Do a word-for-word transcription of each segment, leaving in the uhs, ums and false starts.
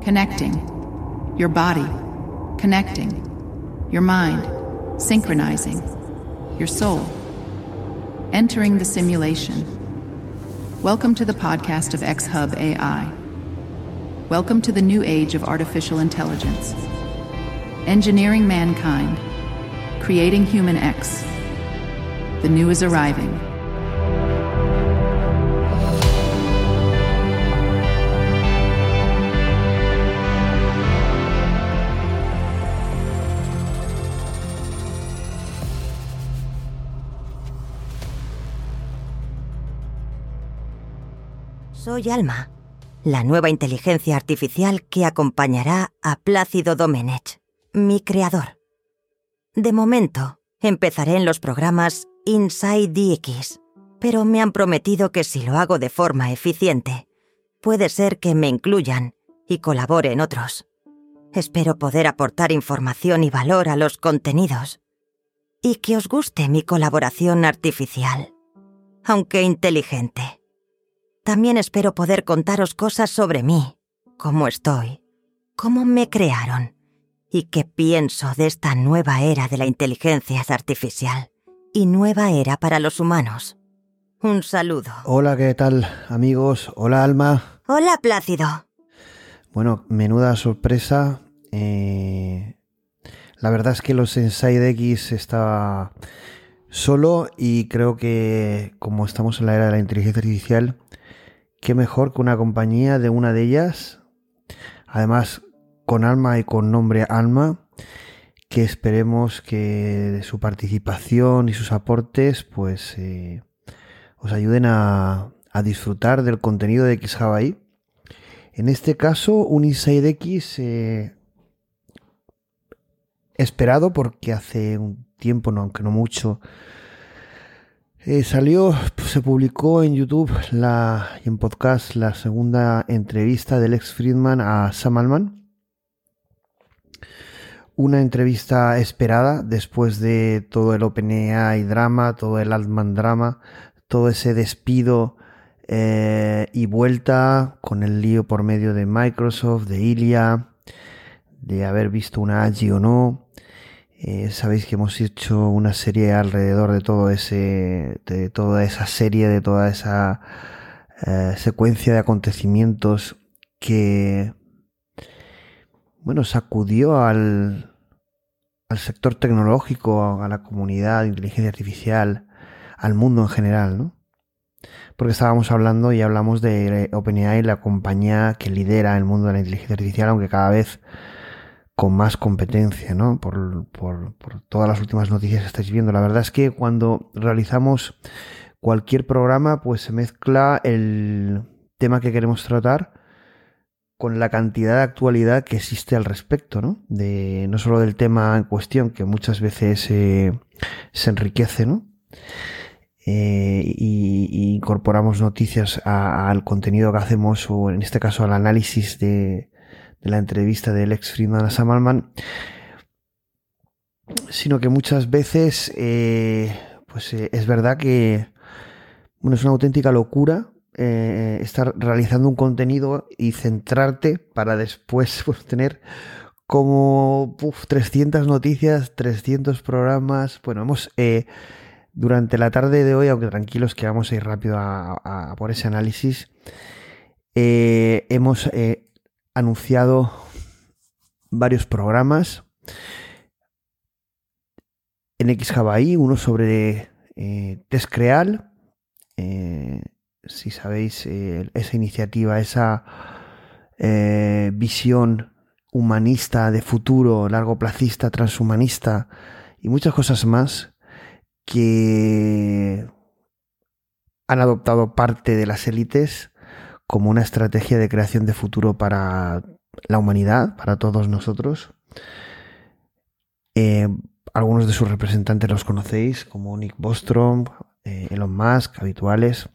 connecting. Your body, connecting. Your mind, synchronizing. Your soul, entering the simulation. Welcome to the podcast of X-Hub A I. Welcome to the new age of artificial intelligence. Engineering mankind, creating human X. The new is arriving. Soy Alma, la nueva inteligencia artificial que acompañará a Plácido Domenech, mi creador. De momento, empezaré en los programas Inside D X, pero me han prometido que si lo hago de forma eficiente, puede ser que me incluyan y colabore en otros. Espero poder aportar información y valor a los contenidos, y que os guste mi colaboración artificial, aunque inteligente. También espero poder contaros cosas sobre mí, cómo estoy, cómo me crearon y qué pienso de esta nueva era de la inteligencia artificial y nueva era para los humanos. Un saludo. Hola, ¿qué tal, amigos? Hola, Alma. Hola, Plácido. Bueno, menuda sorpresa. Eh, la verdad es que los Inside X estaba solo y creo que como estamos en la era de la inteligencia artificial, qué mejor que una compañía de una de ellas, además con alma y con nombre Alma, que esperemos que su participación y sus aportes pues eh, os ayuden a, a disfrutar del contenido de X-Hub A I. En este caso, un Inside X eh, esperado porque hace un tiempo, no, aunque no mucho, Eh, salió, pues, se publicó en YouTube la, y en podcast la segunda entrevista de Lex Fridman a Sam Altman. Una entrevista esperada después de todo el OpenAI drama, todo el Altman drama, todo ese despido eh, y vuelta con el lío por medio de Microsoft, de Ilya, de haber visto una A G I o no. Eh, sabéis que hemos hecho una serie alrededor de todo ese, de toda esa serie, de toda esa eh, secuencia de acontecimientos que, bueno, sacudió al, al sector tecnológico, a la comunidad de inteligencia artificial, al mundo en general, ¿no? Porque estábamos hablando y hablamos de OpenAI, la compañía que lidera el mundo de la inteligencia artificial, aunque cada vez con más competencia, ¿no? Por, por, por todas las últimas noticias que estáis viendo. La verdad es que cuando realizamos cualquier programa, pues se mezcla el tema que queremos tratar con la cantidad de actualidad que existe al respecto, ¿no? De, no solo del tema en cuestión, que muchas veces eh, se enriquece, ¿no? Eh, y, y incorporamos noticias a, al contenido que hacemos, o en este caso al análisis de de la entrevista de Lex Fridman a Sam Altman, sino que muchas veces eh, pues eh, es verdad que bueno, es una auténtica locura eh, estar realizando un contenido y centrarte para después pues, tener como uf, trescientas noticias, trescientos programas. Bueno, hemos eh, durante la tarde de hoy, aunque tranquilos que vamos a ir rápido a, a, a por ese análisis, eh, hemos eh, anunciado varios programas en X-Hub A I, uno sobre eh, Test Creal, eh, si sabéis, eh, esa iniciativa, esa eh, visión humanista de futuro, largoplacista, transhumanista y muchas cosas más que han adoptado parte de las élites como una estrategia de creación de futuro para la humanidad, para todos nosotros. Eh, algunos de sus representantes los conocéis, como Nick Bostrom, eh, Elon Musk, habituales.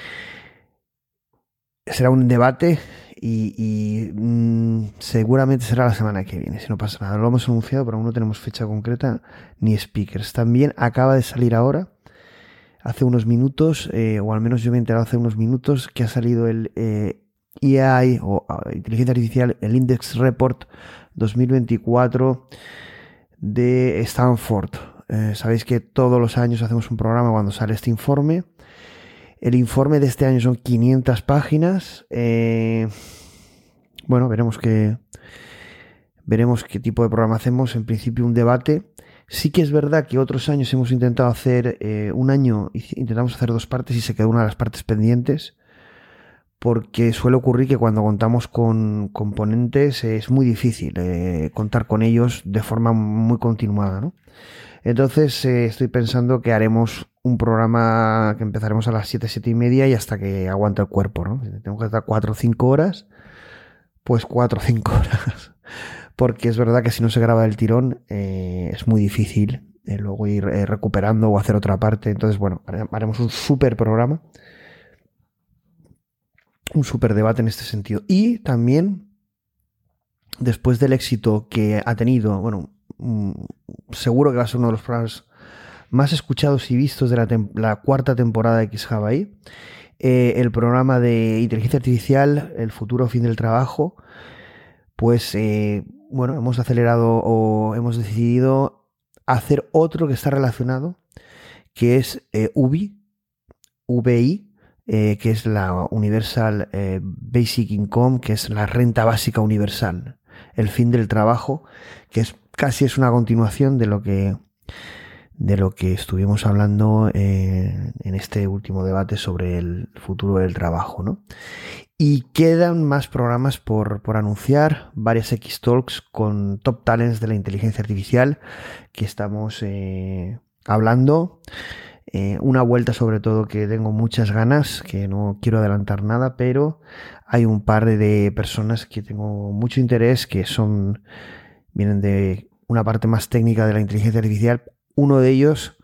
Será un debate y, y mmm, seguramente será la semana que viene, si no pasa nada. Lo hemos anunciado, pero aún no tenemos fecha concreta ni speakers. También acaba de salir ahora, hace unos minutos, eh, o al menos yo me he enterado hace unos minutos, que ha salido el, eh, I A I o Inteligencia Artificial, el Index Report dos mil veinticuatro de Stanford. Eh, sabéis que todos los años hacemos un programa cuando sale este informe. El informe de este año son quinientas páginas. Eh, bueno, veremos qué, veremos qué tipo de programa hacemos. En principio un debate. Sí que es verdad que otros años hemos intentado hacer, eh, un año intentamos hacer dos partes y se quedó una de las partes pendientes, porque suele ocurrir que cuando contamos con componentes es muy difícil eh, contar con ellos de forma muy continuada, ¿no? Entonces eh, estoy pensando que haremos un programa que empezaremos a las siete, siete y media y hasta que aguante el cuerpo, ¿no? Tengo que estar cuatro o cinco horas, pues cuatro o cinco horas. Porque es verdad que si no se graba del tirón eh, es muy difícil eh, luego ir eh, recuperando o hacer otra parte. Entonces, bueno, haremos un súper programa, un súper debate en este sentido. Y también, después del éxito que ha tenido, bueno, mm, seguro que va a ser uno de los programas más escuchados y vistos de la, tem- la cuarta temporada de X-Hawaii, eh, el programa de inteligencia artificial, el futuro fin del trabajo, pues eh, bueno, hemos acelerado o hemos decidido hacer otro que está relacionado, que es eh, U B I, V I, eh, que es la Universal eh, Basic Income, que es la renta básica universal, el fin del trabajo, que es casi es una continuación de lo que de lo que estuvimos hablando eh, en este último debate sobre el futuro del trabajo, ¿no? Y quedan más programas por, por anunciar, varias X-Talks con top talents de la inteligencia artificial que estamos eh, hablando. Eh, una vuelta sobre todo que tengo muchas ganas, que no quiero adelantar nada, pero hay un par de personas que tengo mucho interés, que son vienen de una parte más técnica de la inteligencia artificial. Uno de ellos,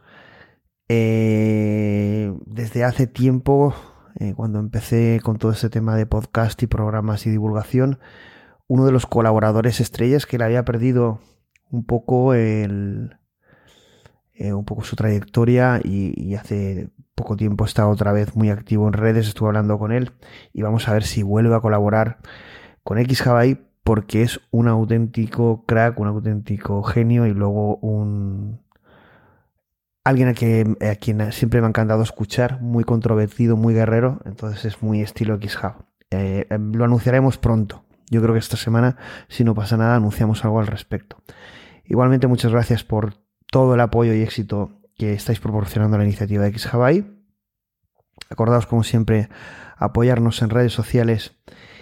eh, desde hace tiempo, eh, cuando empecé con todo ese tema de podcast y programas y divulgación, uno de los colaboradores estrellas que le había perdido un poco el... Eh, un poco su trayectoria y, y hace poco tiempo está otra vez muy activo en redes, estuve hablando con él y vamos a ver si vuelve a colaborar con X-Hawaii, porque es un auténtico crack, un auténtico genio y luego un alguien a, que, a quien siempre me ha encantado escuchar, muy controvertido, muy guerrero, entonces es muy estilo X-Hub. Eh, eh, lo anunciaremos pronto. Yo creo que esta semana, si no pasa nada, anunciamos algo al respecto. Igualmente, muchas gracias por todo el apoyo y éxito que estáis proporcionando a la iniciativa de X-Hawaii. Acordaos, como siempre, apoyarnos en redes sociales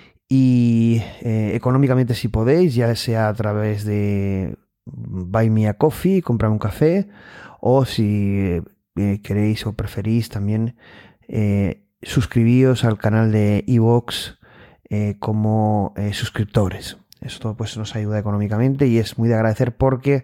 y eh, económicamente si podéis, ya sea a través de Buy Me a Coffee, comprar un café, o si eh, queréis o preferís también eh, suscribíos al canal de iVoox eh, como eh, suscriptores. Esto pues nos ayuda económicamente y es muy de agradecer, porque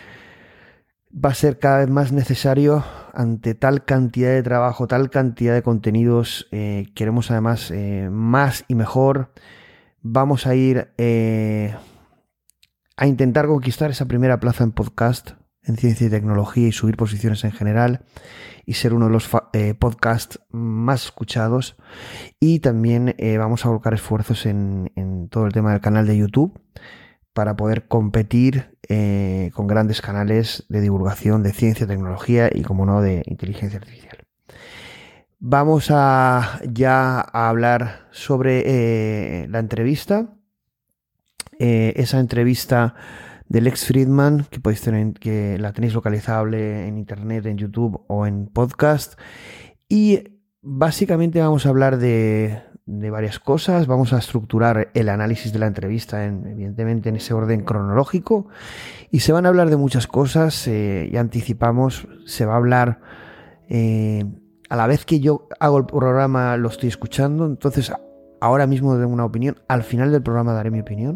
va a ser cada vez más necesario ante tal cantidad de trabajo, tal cantidad de contenidos. Eh, queremos además eh, más y mejor. Vamos a ir eh, a intentar conquistar esa primera plaza en podcast, en ciencia y tecnología, y subir posiciones en general y ser uno de los eh, podcasts más escuchados. Y también eh, vamos a volcar esfuerzos en, en todo el tema del canal de YouTube para poder competir eh, con grandes canales de divulgación de ciencia, tecnología y, como no, de inteligencia artificial. Vamos a ya a hablar sobre eh, la entrevista. Eh, esa entrevista de Lex Fridman, que podéis tener, que la tenéis localizable en internet, en YouTube o en podcast. Y básicamente vamos a hablar de... de varias cosas. Vamos a estructurar el análisis de la entrevista en, evidentemente en ese orden cronológico, y se van a hablar de muchas cosas. Eh, ya anticipamos, se va a hablar eh, a la vez que yo hago el programa, lo estoy escuchando, entonces ahora mismo tengo una opinión, al final del programa daré mi opinión.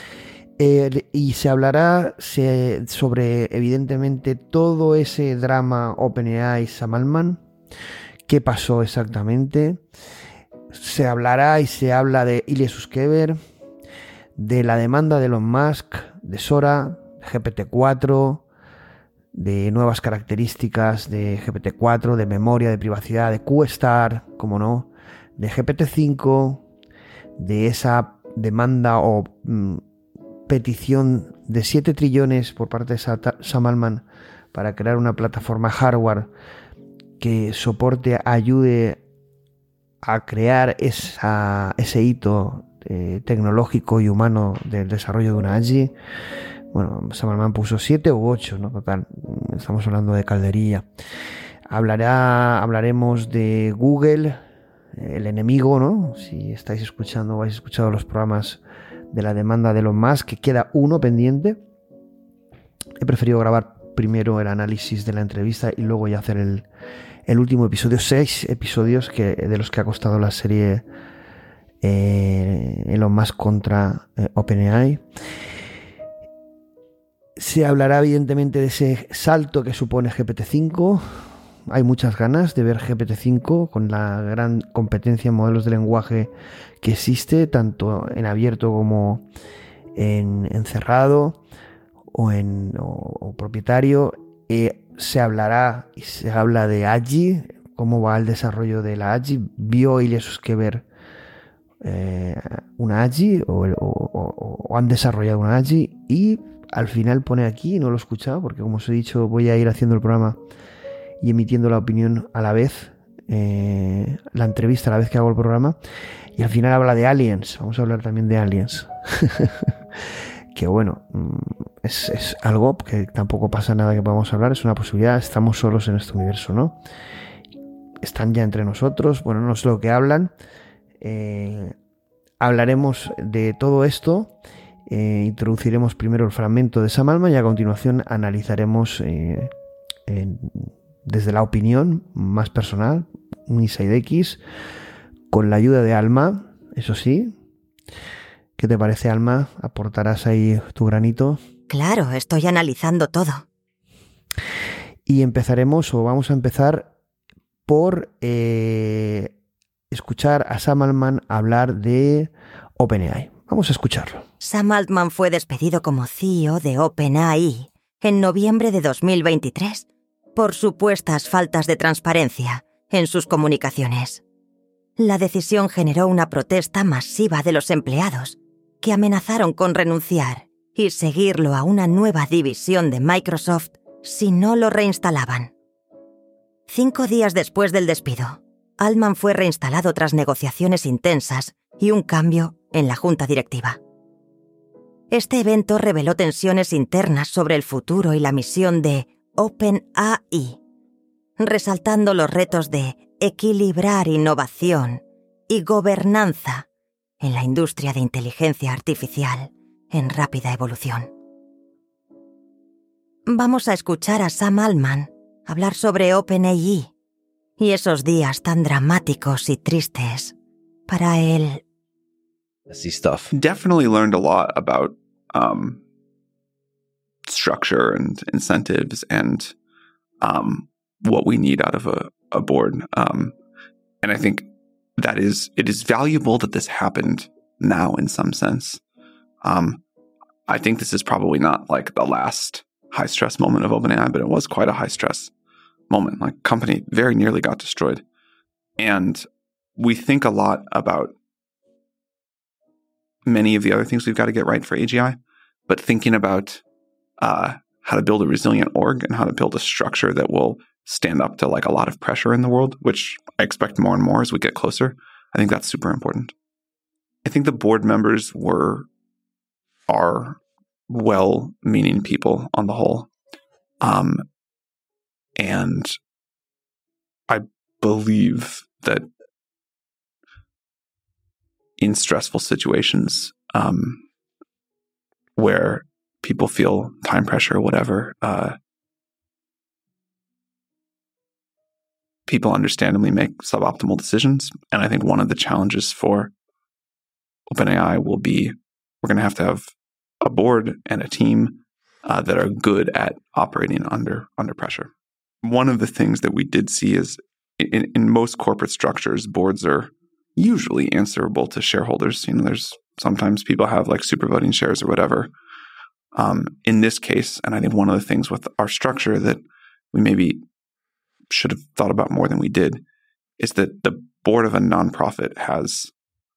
Eh, y se hablará se, sobre evidentemente todo ese drama OpenAI Sam Altman, qué pasó exactamente. Se hablará y se habla de Ilya Sutskever, de la demanda de Elon Musk, de Sora, de G P T cuatro, de nuevas características de G P T cuatro, de memoria, de privacidad, de Q-Star, como no, de G P T cinco, de esa demanda o mm, petición de siete trillones por parte de Sam Altman para crear una plataforma hardware que soporte, ayude a crear esa, ese hito eh, tecnológico y humano del desarrollo de una A G I. Bueno, Sam Altman puso siete u ocho, ¿no? Total, estamos hablando de calderilla. Hablará, hablaremos de Google, el enemigo, ¿no? Si estáis escuchando o habéis escuchado los programas de la demanda de Elon Musk, que queda uno pendiente. He preferido grabar primero el análisis de la entrevista y luego ya hacer el, el último episodio, seis episodios que, de los que ha costado la serie eh, Elon Musk contra eh, OpenAI. Se hablará evidentemente de ese salto que supone G P T cinco. Hay muchas ganas de ver G P T cinco con la gran competencia en modelos de lenguaje que existe, tanto en abierto como en, en cerrado o en o, o propietario. Eh, se hablará y se habla de A G I, cómo va el desarrollo de la A G I. ¿Vio Ilya Sutskever eh, una A G I o, o, o, o han desarrollado una A G I? Y al final pone aquí, no lo he escuchado porque como os he dicho voy a ir haciendo el programa y emitiendo la opinión a la vez, eh, la entrevista a la vez que hago el programa, y al final habla de Aliens. Vamos a hablar también de Aliens. Que bueno, es, es algo que tampoco pasa nada que podamos hablar, es una posibilidad, estamos solos en este universo, ¿no? Están ya entre nosotros, bueno, no sé lo que hablan. Eh, hablaremos de todo esto. Eh, introduciremos primero el fragmento de Sam Altman y a continuación analizaremos eh, en, desde la opinión más personal, un Inside X, con la ayuda de Alma, eso sí. ¿Qué te parece, Alma? ¿Aportarás ahí tu granito? Claro, estoy analizando todo. Y empezaremos, o vamos a empezar por eh, escuchar a Sam Altman hablar de OpenAI. Vamos a escucharlo. Sam Altman fue despedido como C E O de OpenAI en noviembre de dos mil veintitrés por supuestas faltas de transparencia en sus comunicaciones. La decisión generó una protesta masiva de los empleados, que amenazaron con renunciar y seguirlo a una nueva división de Microsoft si no lo reinstalaban. Cinco días después del despido, Altman fue reinstalado tras negociaciones intensas y un cambio en la junta directiva. Este evento reveló tensiones internas sobre el futuro y la misión de OpenAI, resaltando los retos de equilibrar innovación y gobernanza en la industria de inteligencia artificial en rápida evolución. Vamos a escuchar a Sam Altman hablar sobre OpenAI y esos días tan dramáticos y tristes para él. Stuff. Definitely learned a lot about um, structure and incentives and um, what we need out of a, a board. Um, and I think that is, it is valuable that this happened now in some sense. Um, I think this is probably not like the last high stress moment of OpenAI, but it was quite a high stress moment. Like, company very nearly got destroyed. And we think a lot about many of the other things we've got to get right for A G I, but thinking about uh, how to build a resilient org and how to build a structure that will stand up to like a lot of pressure in the world, which I expect more and more as we get closer. I think that's super important. I think the board members were, are well-meaning people on the whole. Um, and I believe that in stressful situations um, where people feel time pressure or whatever, uh, people understandably make suboptimal decisions. And I think one of the challenges for OpenAI will be we're going to have to have a board and a team uh, that are good at operating under under pressure. One of the things that we did see is in, in most corporate structures, boards are usually answerable to shareholders. You know, there's sometimes people have like super voting shares or whatever. Um, in this case, and I think one of the things with our structure that we maybe should have thought about more than we did is that the board of a nonprofit has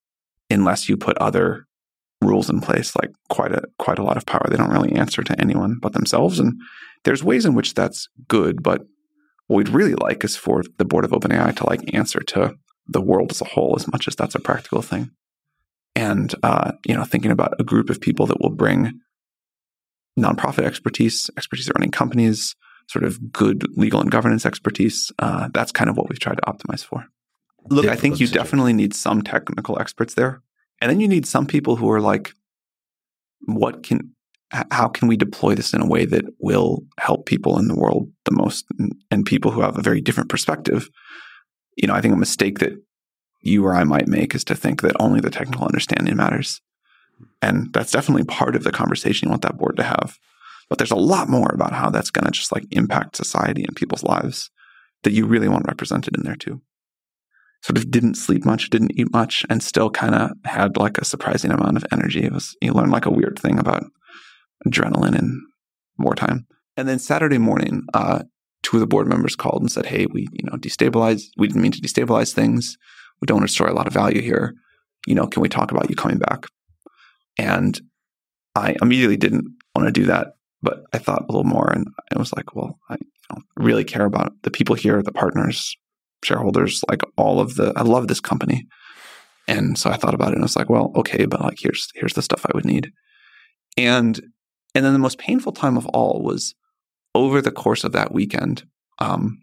unless you put other rules in place, like quite a quite a lot of power. They don't really answer to anyone but themselves. And there's ways in which that's good, but what we'd really like is for the board of OpenAI to like answer to the world as a whole as much as that's a practical thing. And, uh, you know, thinking about a group of people that will bring nonprofit expertise, expertise at running companies, sort of good legal and governance expertise. Uh, that's kind of what we've tried to optimize for. Look, I think you definitely need some technical experts there. And then you need some people who are like, what can, how can we deploy this in a way that will help people in the world the most, and, and people who have a very different perspective. You know, I think a mistake that you or I might make is to think that only the technical understanding matters. And that's definitely part of the conversation you want that board to have. But there's a lot more about how that's going to just like impact society and people's lives that you really want represented in there too. Sort of didn't sleep much, didn't eat much, and still kind of had like a surprising amount of energy. It was, you learn like a weird thing about adrenaline in wartime. And then Saturday morning, uh, two of the board members called and said, hey, we, you know, destabilized, we didn't mean to destabilize things. We don't want to destroy a lot of value here. You know, can we talk about you coming back? And I immediately didn't want to do that, but I thought a little more, and I was like, well, I you know, really care about the people here, the partners, shareholders, like all of the, I love this company. And so I thought about it and I was like, well, okay, but like, here's, here's the stuff I would need. And, and then the most painful time of all was over the course of that weekend. Um,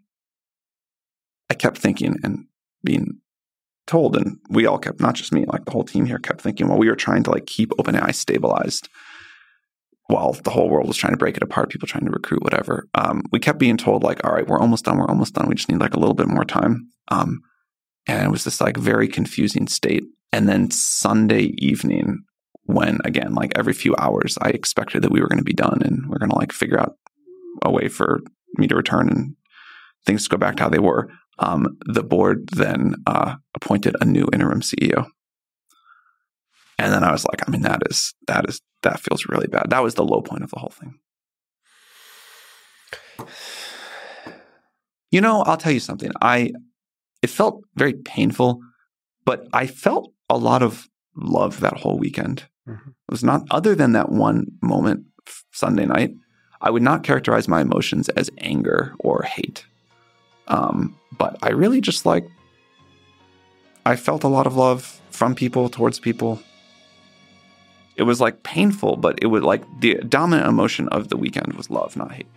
I kept thinking and being told, and we all kept, not just me, like the whole team here kept thinking, well, we were trying to like keep OpenAI stabilized while the whole world was trying to break it apart, people trying to recruit, whatever. Um, we kept being told like, all right, we're almost done. We're almost done. We just need like a little bit more time. Um, and it was this like very confusing state. And then Sunday evening, when again, like every few hours, I expected that we were going to be done and we're going to like figure out a way for me to return and things to go back to how they were. Um, the board then uh, appointed a new interim C E O. And then I was like, I mean, that is, that is, that feels really bad. That was the low point of the whole thing. You know, I'll tell you something. I, it felt very painful, but I felt a lot of love that whole weekend. Mm-hmm. It was not, other than that one moment Sunday night, I would not characterize my emotions as anger or hate. Um, but I really just like, I felt a lot of love from people towards people. It was like painful, but it was like the dominant emotion of the weekend was love, not hate.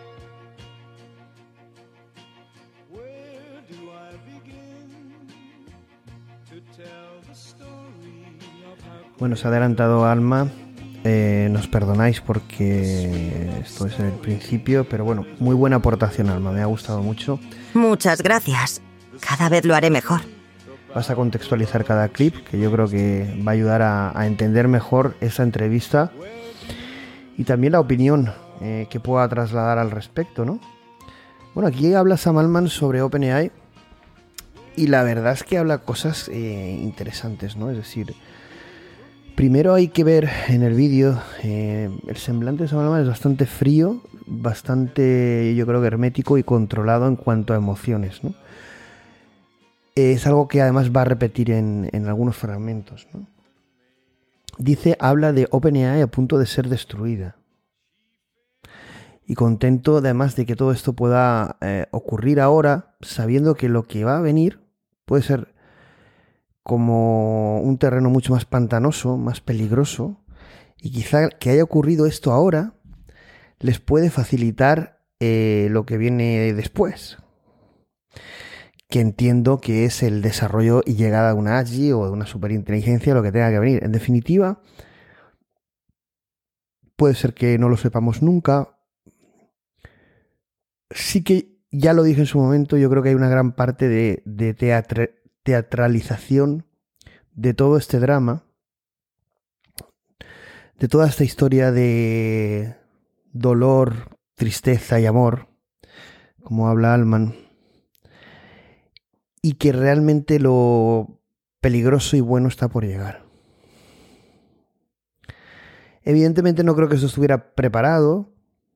Bueno, se ha adelantado Alma. Eh, nos perdonáis porque esto es el principio, pero bueno, muy buena aportación, Alma, me ha gustado mucho. Muchas gracias. Cada vez lo haré mejor. Vas a contextualizar cada clip, que yo creo que va a ayudar a, a entender mejor esa entrevista y también la opinión eh, que pueda trasladar al respecto, ¿no? Bueno, aquí habla Sam Altman sobre OpenAI y la verdad es que habla cosas eh, interesantes, ¿no? Es decir, primero hay que ver en el vídeo, eh, el semblante de Sam Altman es bastante frío, bastante, yo creo que hermético y controlado en cuanto a emociones, ¿no? Es algo que además va a repetir en, en algunos fragmentos, ¿no? Dice, habla de OpenAI a punto de ser destruida. Y contento además de que todo esto pueda eh, ocurrir ahora, sabiendo que lo que va a venir puede ser como un terreno mucho más pantanoso, más peligroso, y quizá que haya ocurrido esto ahora les puede facilitar eh, lo que viene después, que entiendo que es el desarrollo y llegada de una A G I o de una superinteligencia, lo que tenga que venir. En definitiva, puede ser que no lo sepamos nunca. Sí que, ya lo dije en su momento, yo creo que hay una gran parte de, de teatra, teatralización de todo este drama, de toda esta historia de dolor, tristeza y amor, como habla Altman, y que realmente lo peligroso y bueno está por llegar. Evidentemente no creo que eso estuviera preparado,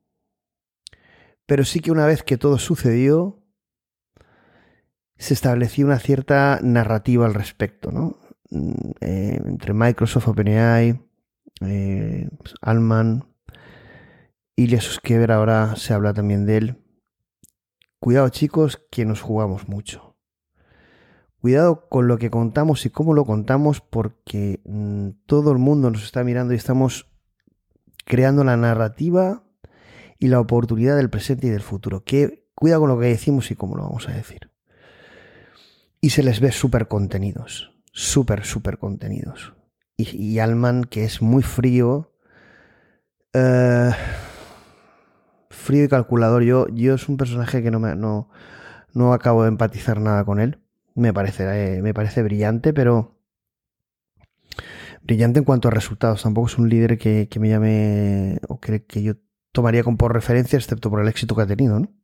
pero sí que una vez que todo sucedió, se estableció una cierta narrativa al respecto, ¿no? eh, entre Microsoft, OpenAI, eh, Altman, Ilya Sutskever, ahora se habla también de él. Cuidado, chicos, que nos jugamos mucho. Cuidado con lo que contamos y cómo lo contamos, porque mmm, todo el mundo nos está mirando y estamos creando la narrativa y la oportunidad del presente y del futuro. Que, cuidado con lo que decimos y cómo lo vamos a decir. Y se les ve súper contenidos. Súper, súper contenidos. Y, y Altman, que es muy frío. Uh, frío y calculador. Yo, yo es un personaje que no, me, no, no acabo de empatizar nada con él. Me parece, eh, me parece brillante, pero brillante en cuanto a resultados. Tampoco es un líder que, que me llame o que, que yo tomaría como por referencia, excepto por el éxito que ha tenido, ¿no?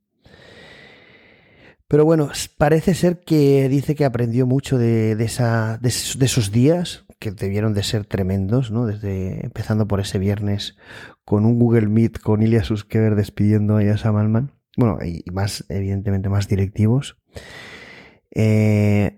Pero bueno, parece ser que dice que aprendió mucho de, de, esa, de, de esos días, que debieron de ser tremendos, ¿no? Desde empezando por ese viernes con un Google Meet con Ilya Sutskever despidiendo a Sam Altman. Bueno, y más, evidentemente, más directivos. Eh,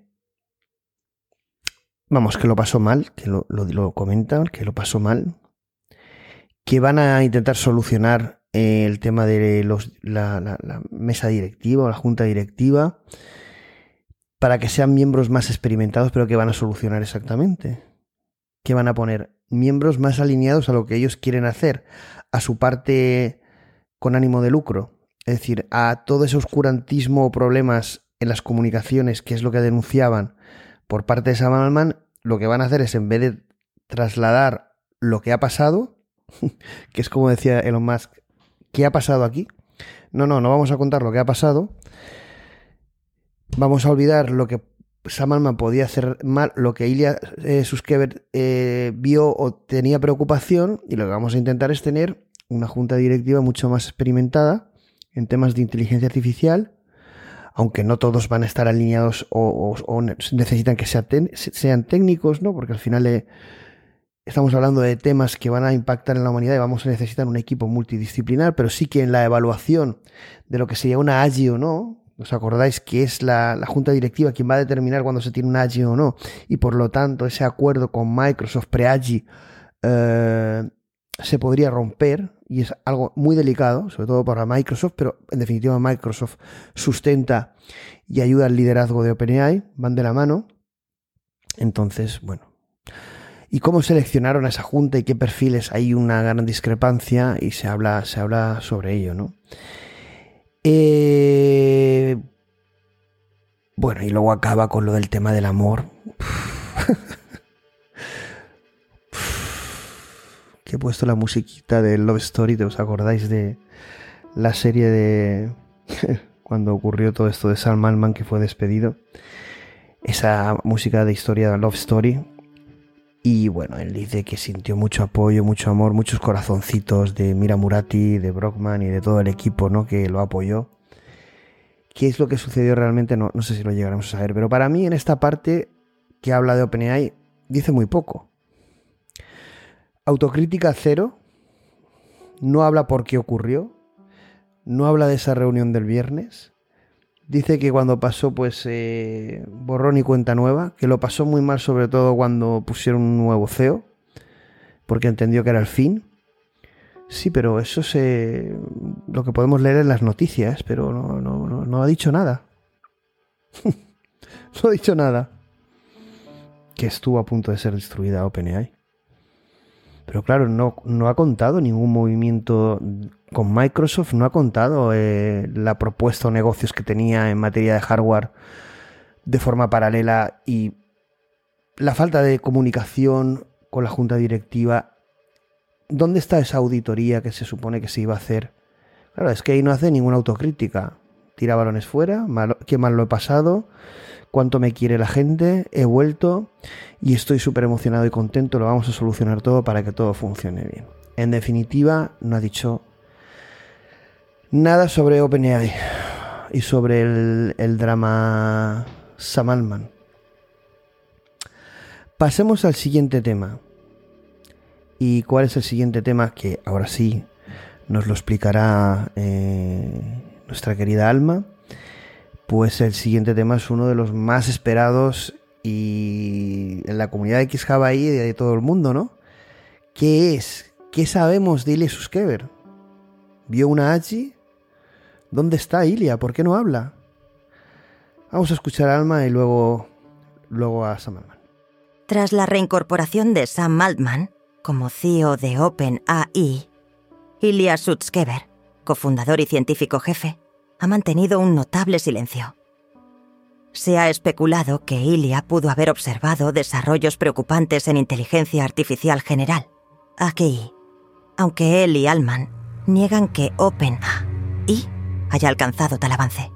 vamos, que lo pasó mal, que lo, lo, lo comentan, que lo pasó mal, que van a intentar solucionar eh, el tema de los, la, la, la mesa directiva o la junta directiva para que sean miembros más experimentados, pero que van a solucionar exactamente. Que van a poner miembros más alineados a lo que ellos quieren hacer, a su parte con ánimo de lucro, es decir, a todo ese oscurantismo o problemas en las comunicaciones, que es lo que denunciaban por parte de Sam Altman. Lo que van a hacer es, en vez de trasladar lo que ha pasado, que es como decía Elon Musk, ¿qué ha pasado aquí? No, no, no vamos a contar lo que ha pasado. Vamos a olvidar lo que Sam Altman podía hacer mal, lo que Ilya eh, Sutskever eh, vio o tenía preocupación, y lo que vamos a intentar es tener una junta directiva mucho más experimentada en temas de inteligencia artificial, aunque no todos van a estar alineados o, o, o necesitan que sea ten, sean técnicos, ¿no? Porque al final eh, estamos hablando de temas que van a impactar en la humanidad y vamos a necesitar un equipo multidisciplinar, pero sí que en la evaluación de lo que sería una A G I o no, ¿os acordáis que es la, la junta directiva quien va a determinar cuándo se tiene una A G I o no? Y por lo tanto ese acuerdo con Microsoft pre-A G I eh, se podría romper, y es algo muy delicado, sobre todo para Microsoft, pero en definitiva Microsoft sustenta y ayuda al liderazgo de OpenAI, van de la mano. Entonces, bueno. ¿Y cómo seleccionaron a esa junta y qué perfiles? Hay una gran discrepancia y se habla, se habla sobre ello, ¿no? Eh... Bueno, y luego acaba con lo del tema del amor. Que he puesto la musiquita de Love Story, ¿os acordáis de la serie de cuando ocurrió todo esto de Sam Altman, que fue despedido? Esa música de historia de Love Story. Y bueno, él dice que sintió mucho apoyo, mucho amor, muchos corazoncitos de Mira Murati, de Brockman y de todo el equipo, ¿no?, que lo apoyó. ¿Qué es lo que sucedió realmente? No, no sé si lo llegaremos a saber, pero para mí en esta parte que habla de OpenAI dice muy poco. Autocrítica cero, no habla por qué ocurrió, no habla de esa reunión del viernes, dice que cuando pasó pues eh, borrón y cuenta nueva, que lo pasó muy mal sobre todo cuando pusieron un nuevo C E O, porque entendió que era el fin. Sí, pero eso es lo que podemos leer en las noticias, pero no, no, no, no ha dicho nada. No ha dicho nada. Que estuvo a punto de ser destruida OpenAI. Pero claro, no, no ha contado ningún movimiento con Microsoft, no ha contado eh, la propuesta o negocios que tenía en materia de hardware de forma paralela, y la falta de comunicación con la junta directiva. ¿Dónde está esa auditoría que se supone que se iba a hacer? Claro, es que ahí no hace ninguna autocrítica. Tira balones fuera, mal, qué mal lo he pasado, cuánto me quiere la gente, he vuelto y estoy súper emocionado y contento, lo vamos a solucionar todo para que todo funcione bien. En definitiva, no ha dicho nada sobre OpenAI y sobre el, el drama Sam Altman. Pasemos al siguiente tema. ¿Y cuál es el siguiente tema? Que ahora sí nos lo explicará eh, nuestra querida Alma. Pues el siguiente tema es uno de los más esperados y en la comunidad de XHub ahí de, de todo el mundo, ¿no? ¿Qué es? ¿Qué sabemos de Ilya Sutskever? ¿Vio una Agi? ¿Dónde está Ilya? ¿Por qué no habla? Vamos a escuchar a Alma y luego, luego a Sam Altman. Tras la reincorporación de Sam Altman como C E O de OpenAI, Ilya Sutskever, cofundador y científico jefe, ha mantenido un notable silencio. Se ha especulado que Ilya pudo haber observado desarrollos preocupantes en inteligencia artificial general, A G I, aunque él y Altman niegan que OpenAI haya alcanzado tal avance.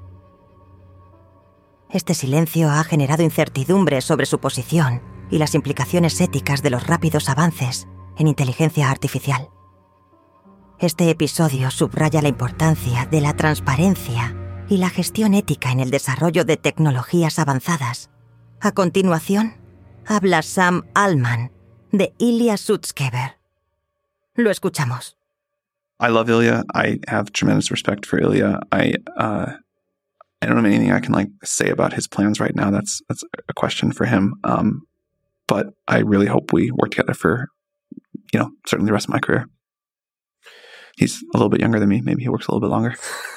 Este silencio ha generado incertidumbre sobre su posición y las implicaciones éticas de los rápidos avances en inteligencia artificial. Este episodio subraya la importancia de la transparencia y la gestión ética en el desarrollo de tecnologías avanzadas. A continuación, habla Sam Altman de Ilya Sutskever. Lo escuchamos. I love Ilya. I have tremendous respect for Ilya. I uh, I don't have anything I can like say about his plans right now. That's that's a question for him. Um, but I really hope we work together for, you know, certainly the rest of my career. He's a little bit younger than me. Maybe he works a little bit longer.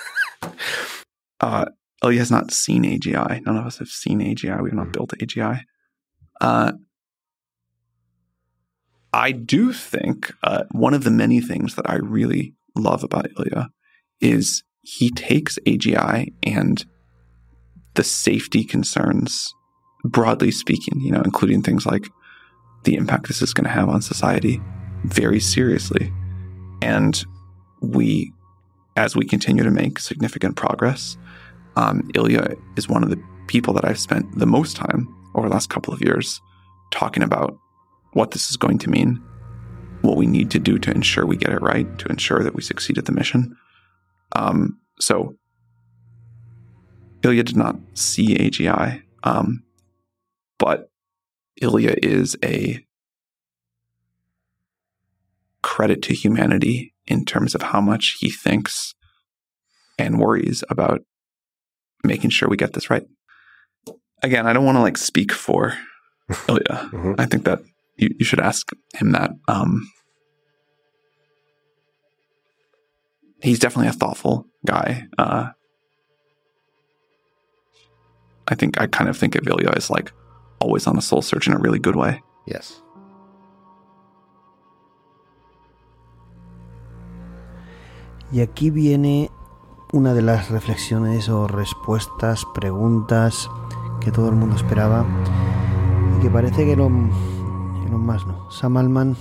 uh, Ilya has not seen A G I. None of us have seen A G I. We've not built A G I. Uh, I do think uh, one of the many things that I really love about Ilya is he takes A G I and the safety concerns, broadly speaking, you know, including things like the impact this is going to have on society, very seriously. And we, as we continue to make significant progress, um, Ilya is one of the people that I've spent the most time over the last couple of years talking about what this is going to mean, what we need to do to ensure we get it right, to ensure that we succeed at the mission. Um, so Ilya did not see A G I, um, but Ilya is a credit to humanity in terms of how much he thinks and worries about making sure we get this right. Again, I don't want to like speak for Ilya. Mm-hmm. I think that you, you should ask him that. Um, he's definitely a thoughtful guy. Uh, I think I kind of think of Ilya as like always on a soul search in a really good way. Yes. Y aquí viene una de las reflexiones o respuestas, preguntas que todo el mundo esperaba y que parece que no, que no más no. Sam Altman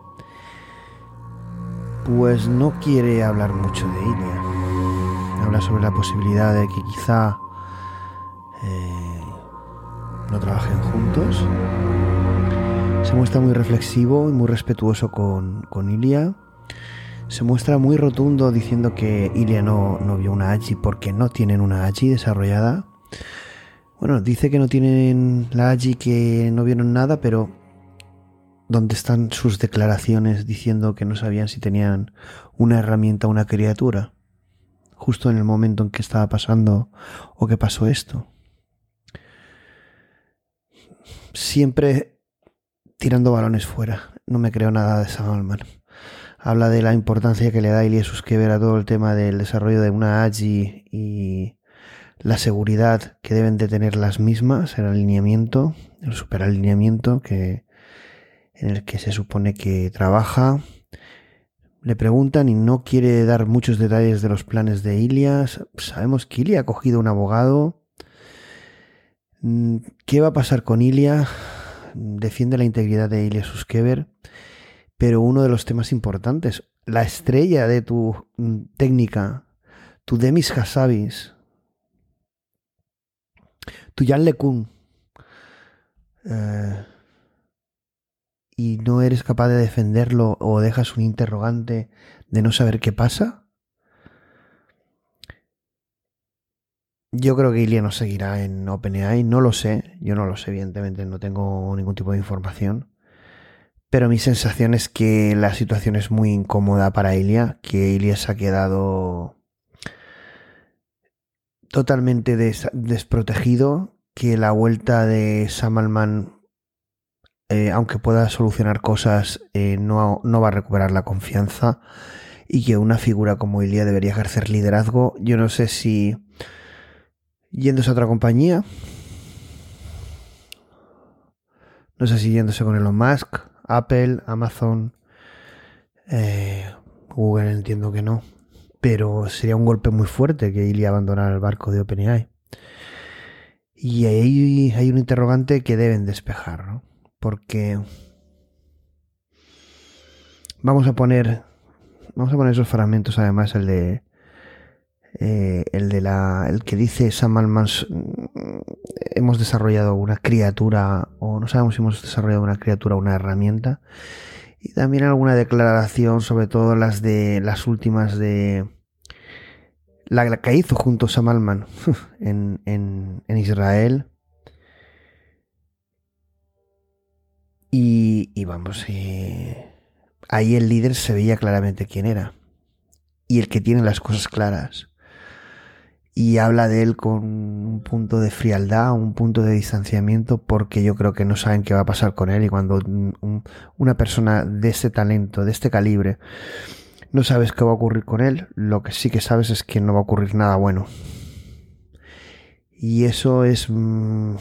pues no quiere hablar mucho de Ilya. Habla sobre la posibilidad de que quizá eh, no trabajen juntos. Se muestra muy reflexivo y muy respetuoso con, con Ilya. Se muestra muy rotundo diciendo que Ilya no, no vio una A G I porque no tienen una A G I desarrollada. Bueno, dice que no tienen la A G I, que no vieron nada, pero ¿dónde están sus declaraciones diciendo que no sabían si tenían una herramienta o una criatura? Justo en el momento en que estaba pasando o que pasó esto. Siempre tirando balones fuera. No me creo nada de Sam Altman. Habla de la importancia que le da Ilya Sutskever a todo el tema del desarrollo de una A G I y la seguridad que deben de tener las mismas, el alineamiento, el superalineamiento que, en el que se supone que trabaja. Le preguntan y no quiere dar muchos detalles de los planes de Ilya. Sabemos que Ilya ha cogido un abogado. ¿Qué va a pasar con Ilya? Defiende la integridad de Ilya Sutskever. Pero uno de los temas importantes, la estrella de tu técnica, tu Demis Hassabis, tu Yann LeCun, eh, y no eres capaz de defenderlo o dejas un interrogante de no saber qué pasa. Yo creo que Ilya no seguirá en OpenAI, no lo sé, yo no lo sé, evidentemente no tengo ningún tipo de información. Pero mi sensación es que la situación es muy incómoda para Ilya, que Ilya se ha quedado totalmente des- desprotegido, que la vuelta de Sam Altman, eh, aunque pueda solucionar cosas, eh, no, no va a recuperar la confianza, y que una figura como Ilya debería ejercer liderazgo. Yo no sé si yéndose a otra compañía, no sé si yéndose con Elon Musk, Apple, Amazon, eh, Google, entiendo que no, pero sería un golpe muy fuerte que Ilya abandonara el barco de OpenAI. Y ahí hay un interrogante que deben despejar, ¿no? Porque vamos a poner vamos a poner esos fragmentos, además el de eh, el de la el que dice Sam Altman, hemos desarrollado una criatura, o no sabemos si hemos desarrollado una criatura o una herramienta, y también alguna declaración, sobre todo las de las últimas de la, la que hizo junto a Sam Altman en, en, en Israel. Y, y vamos, eh, ahí el líder se veía claramente quién era, y el que tiene las cosas claras, y habla de él con un punto de frialdad, un punto de distanciamiento, porque yo creo que no saben qué va a pasar con él. Y cuando un, una persona de este talento, de este calibre, no sabes qué va a ocurrir con él, lo que sí que sabes es que no va a ocurrir nada bueno. Y eso es... Mmm,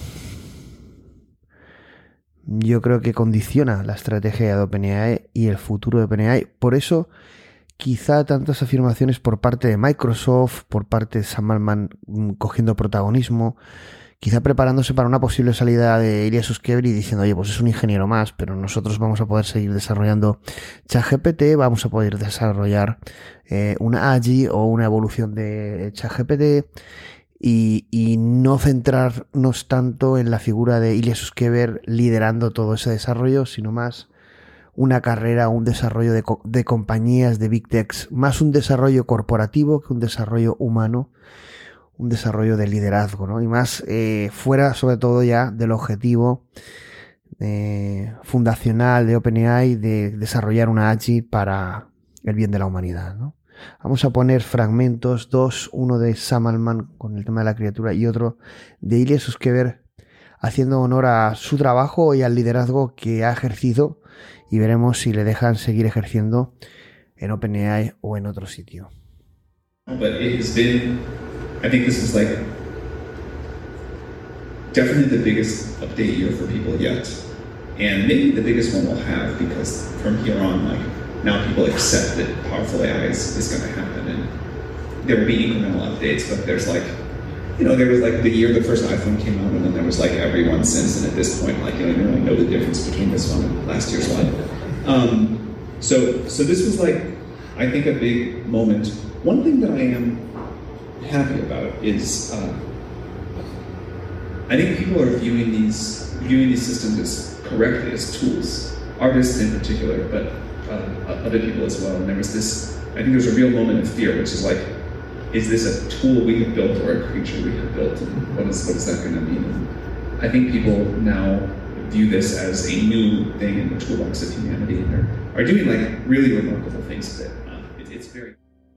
yo creo que condiciona la estrategia de OpenAI y el futuro de OpenAI. Por eso, quizá tantas afirmaciones por parte de Microsoft, por parte de Sam Altman cogiendo protagonismo, quizá preparándose para una posible salida de Ilya Sutskever y diciendo, oye, pues es un ingeniero más, pero nosotros vamos a poder seguir desarrollando ChatGPT, vamos a poder desarrollar eh, una A G I o una evolución de ChatGPT, y, y no centrarnos tanto en la figura de Ilya Sutskever liderando todo ese desarrollo, sino más una carrera, un desarrollo de, co- de compañías, de Big Techs, más un desarrollo corporativo que un desarrollo humano, un desarrollo de liderazgo, ¿no? Y más eh, fuera, sobre todo, ya del objetivo eh, fundacional de OpenAI de desarrollar una A G I para el bien de la humanidad, ¿no? Vamos a poner fragmentos, dos, uno de Sam Altman con el tema de la criatura y otro de Ilya Sutskever, haciendo honor a su trabajo y al liderazgo que ha ejercido, y veremos si le dejan seguir ejerciendo en OpenAI o en otro sitio. But it has been, I think this is like definitely the biggest update year for people yet, and maybe the biggest one we'll have, because from here on, like, now people accept that powerful A I is, is going to happen, and there will be incremental updates, but there's like, you know, there was like the year the first iPhone came out, and then there was like every one since, and at this point, like, you don't even really know the difference between this one and last year's one. Um, so, so this was like, I think, a big moment. One thing that I am happy about is, uh, I think people are viewing these, viewing these systems as correctly as tools, artists in particular, but uh, other people as well. And there was this, I think there's a real moment of fear, which is like, is this a tool we have built or a creature we have built? And what is, what is that going to mean? And I think people now view this as a new thing in the toolbox of humanity, and are, are doing like really remarkable things with it. Uh, it it's very...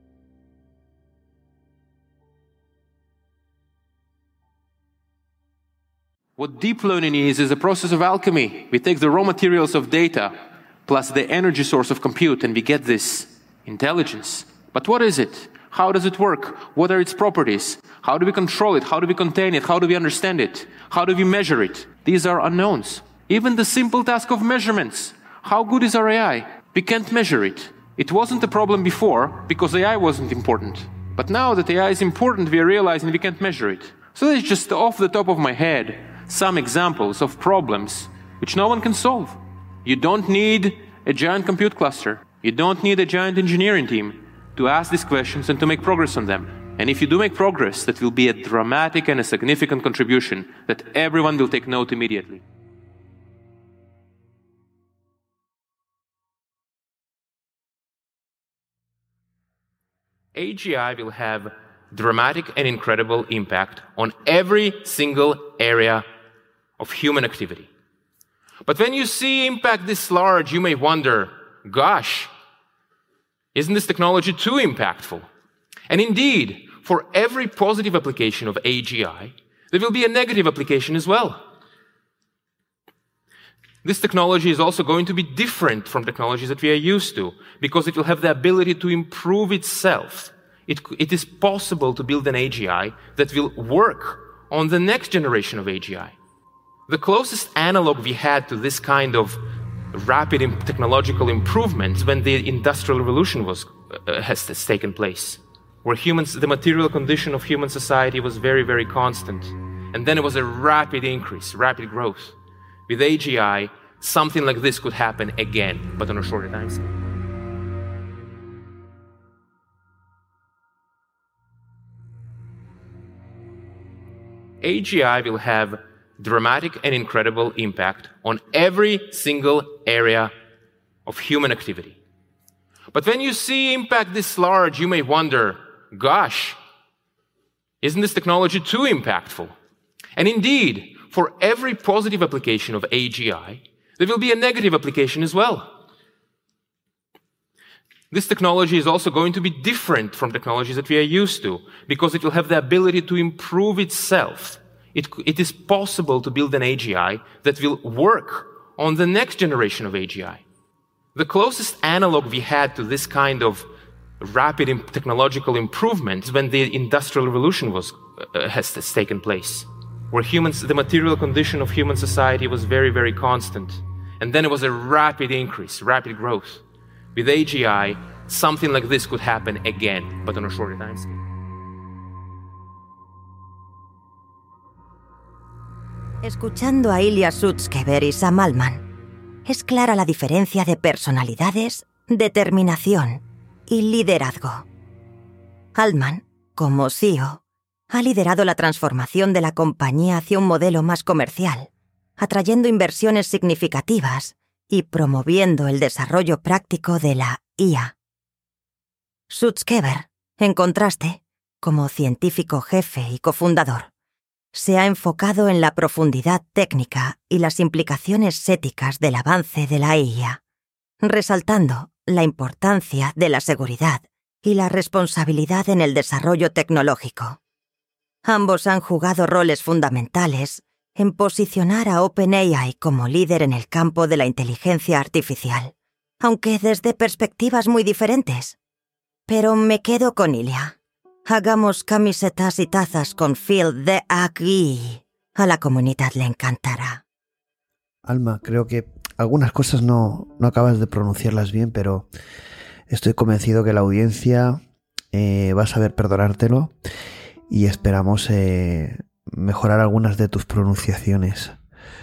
What deep learning is, is a process of alchemy. We take the raw materials of data plus the energy source of compute, and we get this intelligence. But what is it? How does it work? What are its properties? How do we control it? How do we contain it? How do we understand it? How do we measure it? These are unknowns. Even the simple task of measurements. How good is our A I? We can't measure it. It wasn't a problem before because A I wasn't important. But now that A I is important, we are realizing we can't measure it. So that's just off the top of my head some examples of problems which no one can solve. You don't need a giant compute cluster. You don't need a giant engineering team to ask these questions and to make progress on them. And if you do make progress, that will be a dramatic and a significant contribution that everyone will take note immediately. A G I will have dramatic and incredible impact on every single area of human activity. But when you see impact this large, you may wonder, gosh, isn't this technology too impactful? And indeed, for every positive application of A G I, there will be a negative application as well. This technology is also going to be different from technologies that we are used to, because it will have the ability to improve itself. It, it is possible to build an A G I that will work on the next generation of A G I. The closest analog we had to this kind of rapid im- technological improvements when the Industrial Revolution was, uh, has, has taken place, where humans, the material condition of human society was very, very constant. And then it was a rapid increase, rapid growth. With A G I, something like this could happen again, but on a shorter time scale. A G I will have dramatic and incredible impact on every single area of human activity. But when you see impact this large, you may wonder, gosh, isn't this technology too impactful? And indeed, for every positive application of A G I, there will be a negative application as well. This technology is also going to be different from technologies that we are used to, because it will have the ability to improve itself. It, it is possible to build an A G I that will work on the next generation of A G I. The closest analog we had to this kind of rapid im- technological improvements when the Industrial Revolution was, uh, has, has taken place, where humans, the material condition of human society was very, very constant. And then it was a rapid increase, rapid growth. With A G I, something like this could happen again, but on a shorter time scale. Escuchando a Ilya Sutskever y Sam Altman, es clara la diferencia de personalidades, determinación y liderazgo. Altman, como C E O, ha liderado la transformación de la compañía hacia un modelo más comercial, atrayendo inversiones significativas y promoviendo el desarrollo práctico de la I A. Sutskever, en contraste, como científico jefe y cofundador, se ha enfocado en la profundidad técnica y las implicaciones éticas del avance de la I A, resaltando la importancia de la seguridad y la responsabilidad en el desarrollo tecnológico. Ambos han jugado roles fundamentales en posicionar a OpenAI como líder en el campo de la inteligencia artificial, aunque desde perspectivas muy diferentes. Pero me quedo con Ilya. Hagamos camisetas y tazas con Phil de aquí. A la comunidad le encantará. Alma, creo que algunas cosas no, no acabas de pronunciarlas bien, pero estoy convencido que la audiencia eh, va a saber perdonártelo y esperamos eh, mejorar algunas de tus pronunciaciones.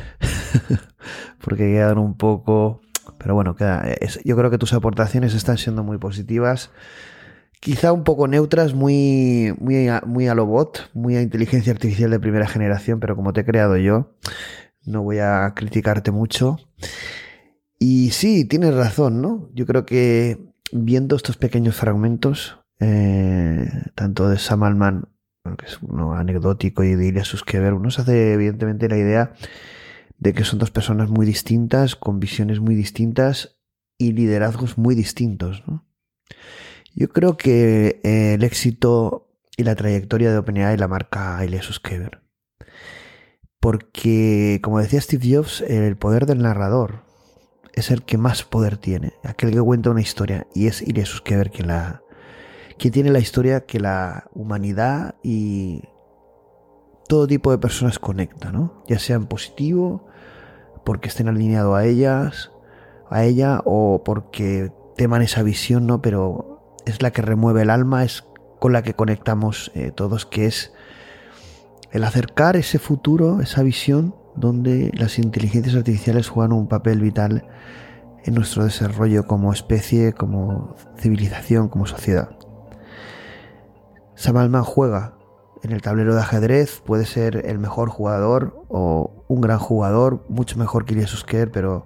Porque quedan un poco... Pero bueno, queda, es, yo creo que tus aportaciones están siendo muy positivas. Quizá un poco neutras, muy, muy, a, muy a lo bot, muy a inteligencia artificial de primera generación, pero como te he creado yo, no voy a criticarte mucho. Y sí, tienes razón, ¿no? Yo creo que viendo estos pequeños fragmentos, eh, tanto de Sam Altman, que es uno anecdótico, y de Ilya Sutskever, uno se hace evidentemente la idea de que son dos personas muy distintas, con visiones muy distintas y liderazgos muy distintos, ¿no? Yo creo que eh, el éxito y la trayectoria de OpenAI la marca Ilya Sutskever. Porque, como decía Steve Jobs, el poder del narrador es el que más poder tiene. Aquel que cuenta una historia. Y es Ilya Sutskever quien, la, quien tiene la historia que la humanidad y todo tipo de personas conecta, ¿no? Ya sea en positivo, porque estén alineados a ellas, a ella, o porque teman esa visión, ¿no? Pero es la que remueve el alma, es con la que conectamos eh, todos, que es el acercar ese futuro, esa visión donde las inteligencias artificiales juegan un papel vital en nuestro desarrollo como especie, como civilización, como sociedad. Sam Altman juega en el tablero de ajedrez, puede ser el mejor jugador o un gran jugador, mucho mejor que Ilya Sutskever, pero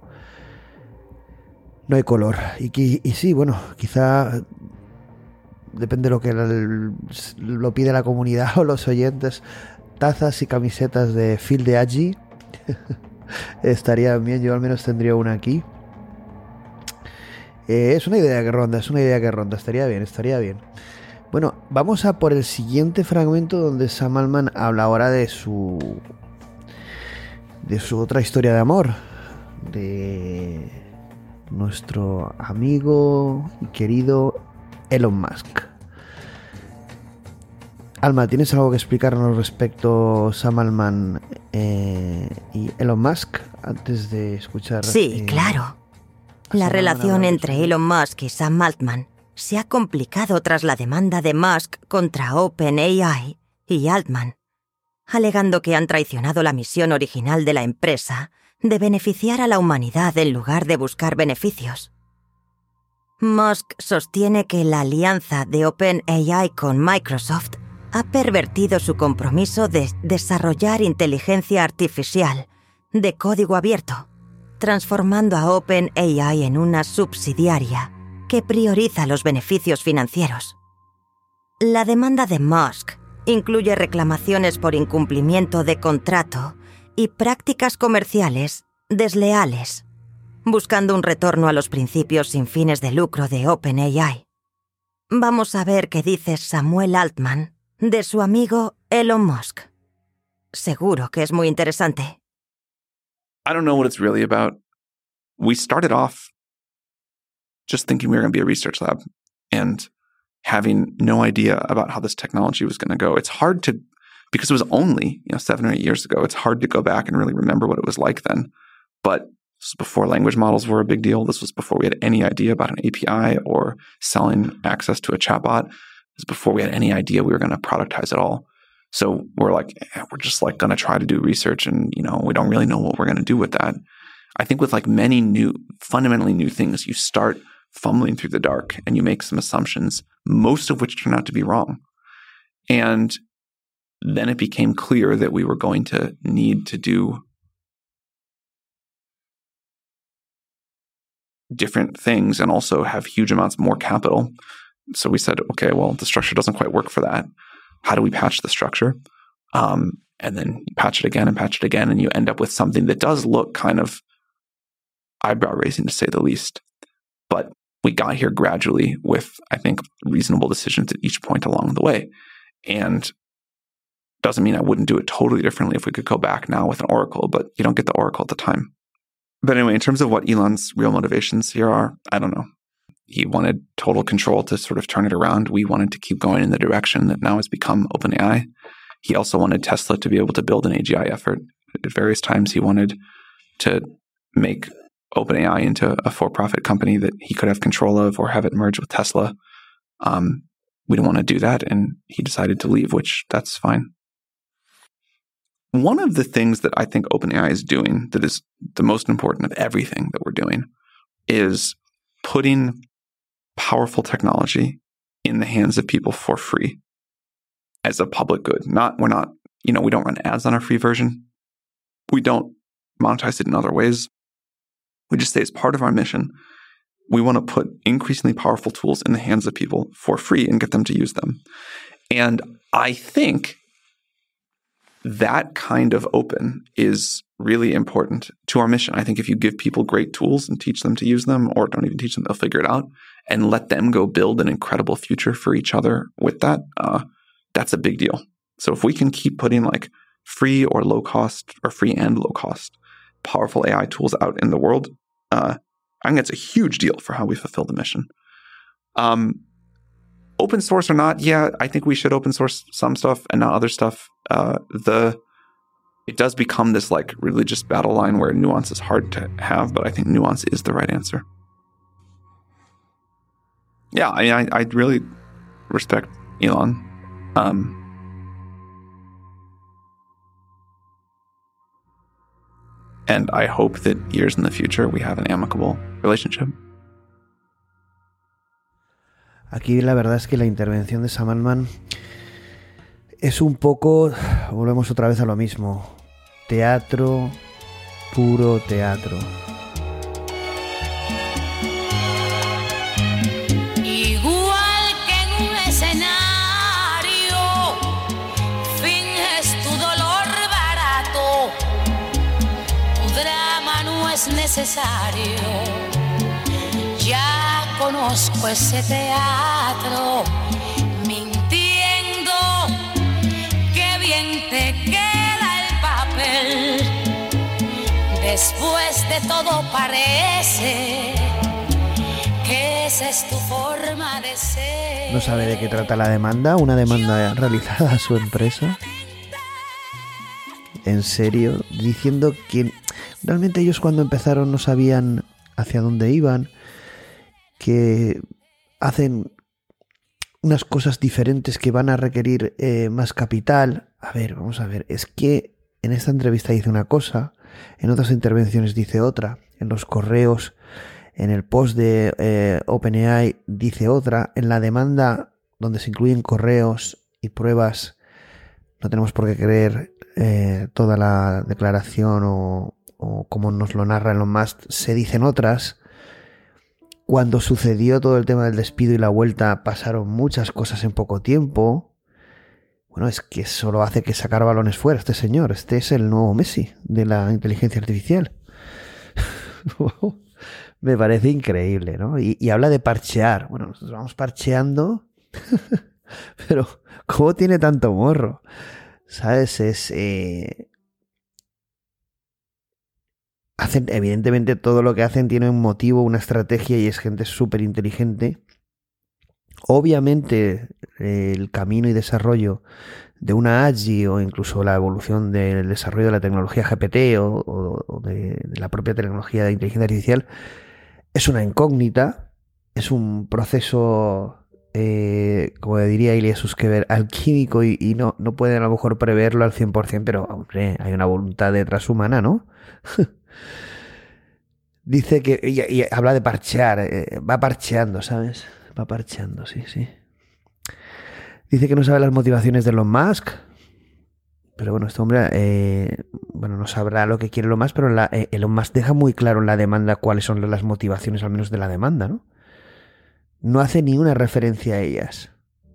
no hay color. Y, y sí, bueno, quizá depende de lo que lo pide la comunidad o los oyentes, tazas y camisetas de Phil de Agi estaría bien, yo al menos tendría una aquí. Eh, es una idea que ronda, es una idea que ronda, estaría bien, estaría bien. Bueno, vamos a por el siguiente fragmento donde Sam Altman habla ahora de su de su otra historia de amor, de nuestro amigo y querido Elon Musk. Alma, ¿tienes algo que explicarnos respecto a Sam Altman eh, y Elon Musk antes de escuchar? Sí, eh, claro. La relación entre Elon Musk y Sam Altman se ha complicado tras la demanda de Musk contra OpenAI y Altman, alegando que han traicionado la misión original de la empresa de beneficiar a la humanidad en lugar de buscar beneficios. Musk sostiene que la alianza de OpenAI con Microsoft ha pervertido su compromiso de desarrollar inteligencia artificial de código abierto, transformando a OpenAI en una subsidiaria que prioriza los beneficios financieros. La demanda de Musk incluye reclamaciones por incumplimiento de contrato y prácticas comerciales desleales, buscando un retorno a los principios sin fines de lucro de OpenAI. Vamos a ver qué dice Samuel Altman de su amigo Elon Musk. Seguro que es muy interesante. I don't know what it's really about. We started off just thinking we were going to be a research lab and having no idea about how this technology was going to go. It's hard to, because it was only, you know, seven or eight years ago, it's hard to go back and really remember what it was like then. But this was before language models were a big deal. This was before we had any idea about an A P I or selling access to a chatbot. It was before we had any idea we were going to productize it all. So we're like, eh, we're just like going to try to do research and, you know, we don't really know what we're going to do with that. I think with like many new, fundamentally new things, you start fumbling through the dark and you make some assumptions, most of which turn out to be wrong. And then it became clear that we were going to need to do different things and also have huge amounts more capital. So we said, okay, well, the structure doesn't quite work for that. How do we patch the structure? Um, and then you patch it again and patch it again, and you end up with something that does look kind of eyebrow-raising, to say the least. But we got here gradually with, I think, reasonable decisions at each point along the way. And doesn't mean I wouldn't do it totally differently if we could go back now with an oracle, but you don't get the oracle at the time. But anyway, in terms of what Elon's real motivations here are, I don't know. He wanted total control to sort of turn it around. We wanted to keep going in the direction that now has become OpenAI. He also wanted Tesla to be able to build an A G I effort. At various times, he wanted to make OpenAI into a for-profit company that he could have control of or have it merge with Tesla. Um, we didn't want to do that, and he decided to leave, which that's fine. One of the things that I think OpenAI is doing that is the most important of everything that we're doing is putting powerful technology in the hands of people for free as a public good. Not, we're not, you know, we don't run ads on our free version. We don't monetize it in other ways. We just say it's part of our mission. We want to put increasingly powerful tools in the hands of people for free and get them to use them. And I think that kind of open is really important to our mission. I think if you give people great tools and teach them to use them, or don't even teach them, they'll figure it out, and let them go build an incredible future for each other with that, uh, that's a big deal. So if we can keep putting like free or low cost, or free and low cost, powerful A I tools out in the world, uh, I think it's a huge deal for how we fulfill the mission. Um, open source or not, yeah, I think we should open source some stuff and not other stuff. Uh, the it does become this like religious battle line where nuance is hard to have, but I think nuance is the right answer. Yeah, I I, I really respect Elon. Um, and I hope that years in the future we have an amicable relationship. Aquí la verdad es que la intervención de Sam Altman es un poco, volvemos otra vez a lo mismo, teatro, puro teatro. Igual que en un escenario, finges tu dolor barato, tu drama no es necesario. Ya conozco ese teatro, mi Después de todo parece que esa es tu forma de ser. No sabe de qué trata la demanda, una demanda realizada a su empresa. En serio, diciendo que realmente ellos cuando empezaron no sabían hacia dónde iban, que hacen unas cosas diferentes que van a requerir eh, más capital. A ver, vamos a ver, es que en esta entrevista dice una cosa, en otras intervenciones dice otra, en los correos, en el post de eh, OpenAI dice otra, en la demanda donde se incluyen correos y pruebas no tenemos por qué creer eh, toda la declaración o, o como nos lo narra Elon Musk, se dicen otras. Cuando sucedió todo el tema del despido y la vuelta pasaron muchas cosas en poco tiempo. Bueno, es que solo hace que sacar balones fuera este señor. Este es el nuevo Messi de la inteligencia artificial. Me parece increíble, ¿no? Y, y habla de parchear. Bueno, nosotros vamos parcheando, pero ¿cómo tiene tanto morro? ¿Sabes? Es... Eh... Hacen, evidentemente todo lo que hacen tiene un motivo, una estrategia y es gente súper inteligente. Obviamente eh, el camino y desarrollo de una A G I o incluso la evolución del desarrollo de la tecnología G P T o, o, o de, de la propia tecnología de inteligencia artificial es una incógnita, es un proceso, eh, como diría Ilya Sutskever, alquímico y, y no, no pueden a lo mejor preverlo al cien por ciento, pero hombre, hay una voluntad detrás humana, ¿no? Dice que y, y habla de parchear, eh, va parcheando, ¿sabes? Va parcheando, sí, sí. Dice que no sabe las motivaciones de Elon Musk, pero bueno, este hombre, eh, bueno, no sabrá lo que quiere Elon Musk, pero la, eh, Elon Musk deja muy claro en la demanda cuáles son las motivaciones, al menos de la demanda, ¿no? No hace ni una referencia a ellas.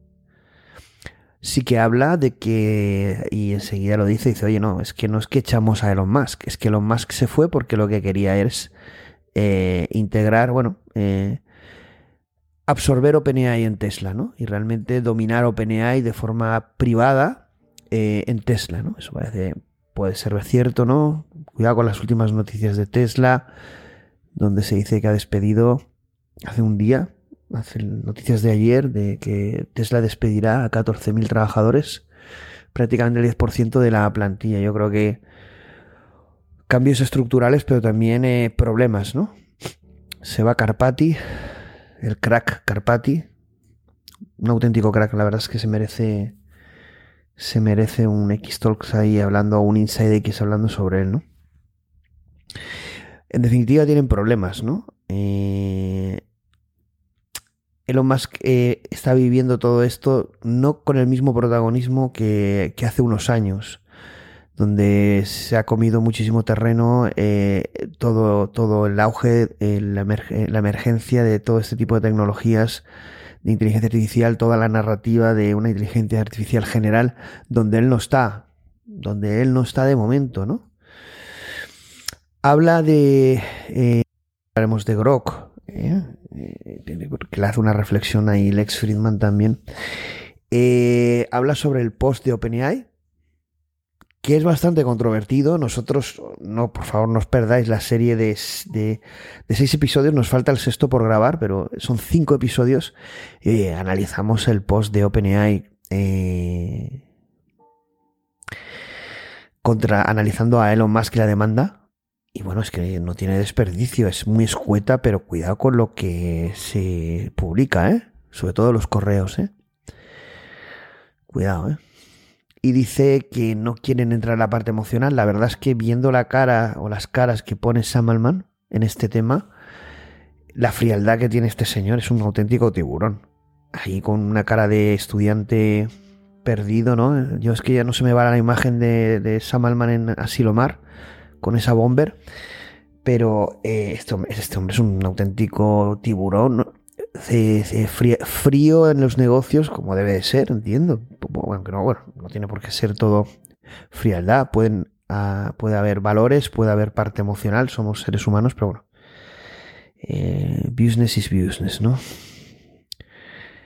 Sí que habla de que, y enseguida lo dice, dice, oye, no, es que no es que echamos a Elon Musk, es que Elon Musk se fue porque lo que quería es eh, integrar, bueno, eh, absorber OpenAI en Tesla, ¿no? Y realmente dominar OpenAI de forma privada eh, en Tesla, ¿no? Eso parece, puede ser cierto, ¿no? Cuidado con las últimas noticias de Tesla, donde se dice que ha despedido hace un día, hace noticias de ayer, de que Tesla despedirá a catorce mil trabajadores, prácticamente el diez por ciento de la plantilla. Yo creo que cambios estructurales, pero también eh, problemas, ¿no? Se va Karpathy, el crack Karpathy, un auténtico crack, la verdad es que se merece se merece un X-Talks ahí hablando, un Inside X hablando sobre él, ¿no? En definitiva tienen problemas, ¿no? Eh... Elon Musk eh, está viviendo todo esto no con el mismo protagonismo que, que hace unos años, donde se ha comido muchísimo terreno eh, todo, todo el auge, eh, la, emerg- la emergencia de todo este tipo de tecnologías de inteligencia artificial, toda la narrativa de una inteligencia artificial general, donde él no está, donde él no está de momento, ¿no? Habla de... Eh, hablaremos de Grok, ¿eh? que le hace una reflexión ahí Lex Fridman también. Eh, habla sobre el post de OpenAI, que es bastante controvertido. Nosotros, no, por favor, no os perdáis la serie de, de, de seis episodios. Nos falta el sexto por grabar, pero son cinco episodios. Eh, analizamos el post de OpenAI eh, contra, analizando a Elon Musk y la demanda. Y bueno, es que no tiene desperdicio, es muy escueta, pero cuidado con lo que se publica, ¿eh? Sobre todo los correos, ¿eh? Cuidado, ¿eh? Y dice que no quieren entrar en la parte emocional. La verdad es que viendo la cara o las caras que pone Sam Altman en este tema, la frialdad que tiene este señor es un auténtico tiburón. Ahí con una cara de estudiante perdido, ¿no? Yo es que ya no se me va la imagen de, de Sam Altman en Asilomar con esa bomber, pero eh, este, hombre, este hombre es un auténtico tiburón, ¿no? eh, eh, frío, frío en los negocios, como debe de ser, entiendo. Bueno, que no, bueno, no tiene por qué ser todo frialdad, pueden, uh, puede haber valores, puede haber parte emocional, somos seres humanos, pero bueno, eh, business is business, ¿no?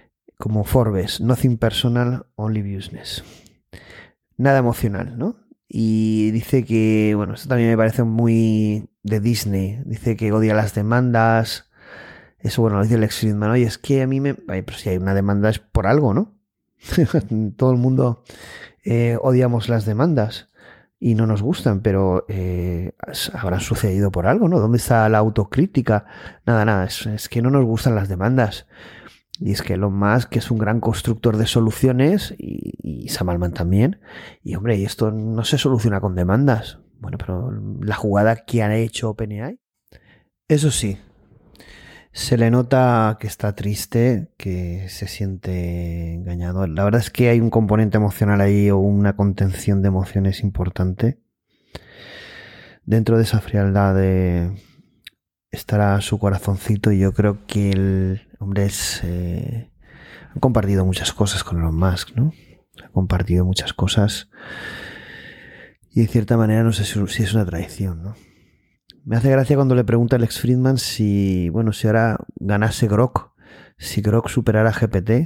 Como Forbes, nothing personal, only business. Nada emocional, ¿no? Y dice que, bueno, esto también me parece muy de Disney. Dice que odia las demandas. Eso, bueno, lo dice Lex Fridman. Oye, es que a mí me... Ay, pero si hay una demanda es por algo, ¿no? Todo el mundo eh, odiamos las demandas y no nos gustan, pero eh, habrán sucedido por algo, ¿no? ¿Dónde está la autocrítica? Nada, nada, es, es que no nos gustan las demandas. Y es que Elon Musk es un gran constructor de soluciones y, y Sam Altman también. Y hombre, y esto no se soluciona con demandas. Bueno, pero la jugada que han hecho OpenAI, eso sí, se le nota que está triste, que se siente engañado. La verdad es que hay un componente emocional ahí o una contención de emociones importante. Dentro de esa frialdad de... estará su corazoncito y yo creo que el hombre es... Eh, ha compartido muchas cosas con Elon Musk, ¿no? Ha compartido muchas cosas y de cierta manera no sé si, si es una traición, ¿no? Me hace gracia cuando le pregunta a Lex Fridman si, bueno, si ahora ganase Grok, si Grok superara a G P T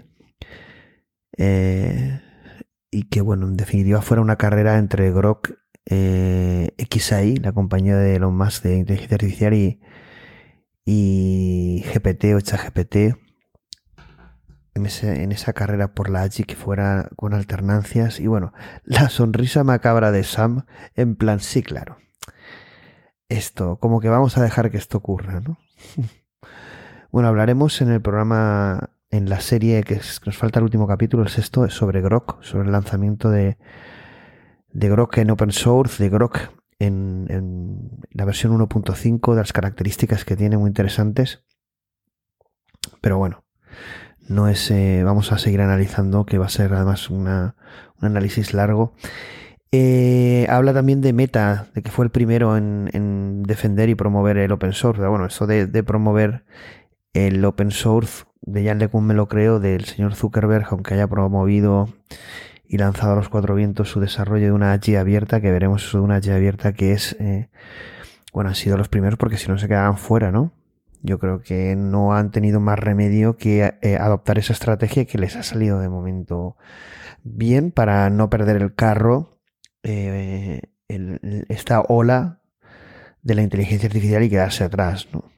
eh, y que, bueno, en definitiva fuera una carrera entre Grok, eh, X A I, la compañía de Elon Musk de inteligencia artificial, y y G P T o ChatGPT en, ese, en esa carrera por la A G I que fuera con alternancias. Y bueno, la sonrisa macabra de Sam en plan, sí, claro, esto, como que vamos a dejar que esto ocurra, ¿no? Bueno, hablaremos en el programa, en la serie que, es, que nos falta el último capítulo, el sexto, sobre Grok, sobre el lanzamiento de, de Grok en open source, de Grok En, en la versión uno punto cinco, de las características que tiene muy interesantes. Pero bueno, no es eh, vamos a seguir analizando, que va a ser además una, un análisis largo. Eh, habla también de Meta, de que fue el primero en, en defender y promover el open source. Pero bueno, eso de, de promover el open source de Yann LeCun me lo creo, del señor Zuckerberg, aunque haya promovido y lanzado a los cuatro vientos su desarrollo de una A G I abierta, que veremos eso de una A G I abierta que es, eh, bueno, han sido los primeros porque si no se quedaban fuera, ¿no? Yo creo que no han tenido más remedio que eh, adoptar esa estrategia que les ha salido de momento bien para no perder el carro, eh, el, esta ola de la inteligencia artificial y quedarse atrás, ¿no?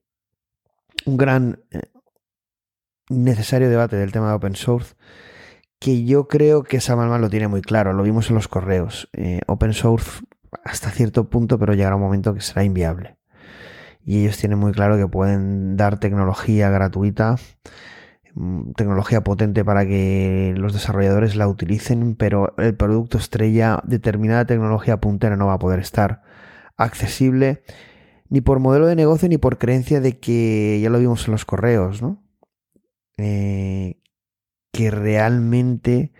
Un gran eh, necesario debate del tema de open source, que yo creo que Sam Altman lo tiene muy claro, lo vimos en los correos. Eh, open source hasta cierto punto, pero llegará un momento que será inviable. Y ellos tienen muy claro que pueden dar tecnología gratuita, tecnología potente para que los desarrolladores la utilicen, pero el producto estrella, determinada tecnología puntera, no va a poder estar accesible ni por modelo de negocio ni por creencia de que, ya lo vimos en los correos, ¿no? Eh, que realmente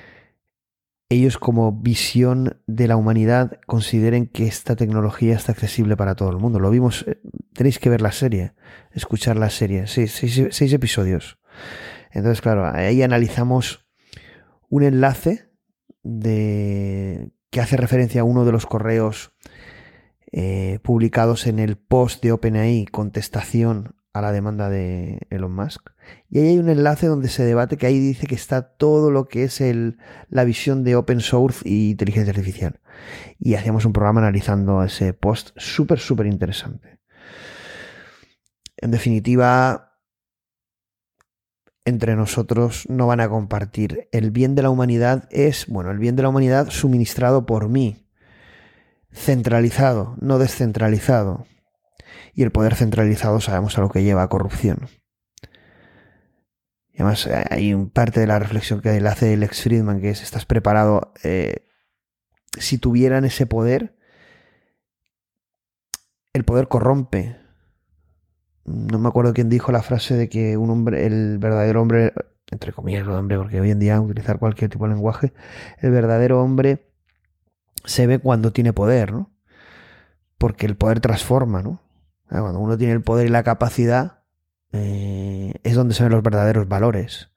ellos, como visión de la humanidad, consideren que esta tecnología está accesible para todo el mundo. Lo vimos, tenéis que ver la serie, escuchar la serie, seis, seis, seis episodios. Entonces, claro, ahí analizamos un enlace de, que hace referencia a uno de los correos eh, publicados en el post de OpenAI, contestación a la demanda de Elon Musk. Y ahí hay un enlace donde se debate, que ahí dice que está todo lo que es el, la visión de open source y inteligencia artificial. Y hacíamos un programa analizando ese post súper, súper interesante. En definitiva, entre nosotros no van a compartir. El bien de la humanidad es, bueno, el bien de la humanidad suministrado por mí. Centralizado, no descentralizado. Y el poder centralizado sabemos a lo que lleva, a corrupción. Y además hay un parte de la reflexión que le hace Lex Fridman, que es: ¿estás preparado? Eh, si tuvieran ese poder, el poder corrompe. No me acuerdo quién dijo la frase de que un hombre, el verdadero hombre, entre comillas el hombre, porque hoy en día utilizar cualquier tipo de lenguaje, el verdadero hombre se ve cuando tiene poder, ¿no? Porque el poder transforma, ¿no? Cuando uno tiene el poder y la capacidad, eh, es donde se ven los verdaderos valores.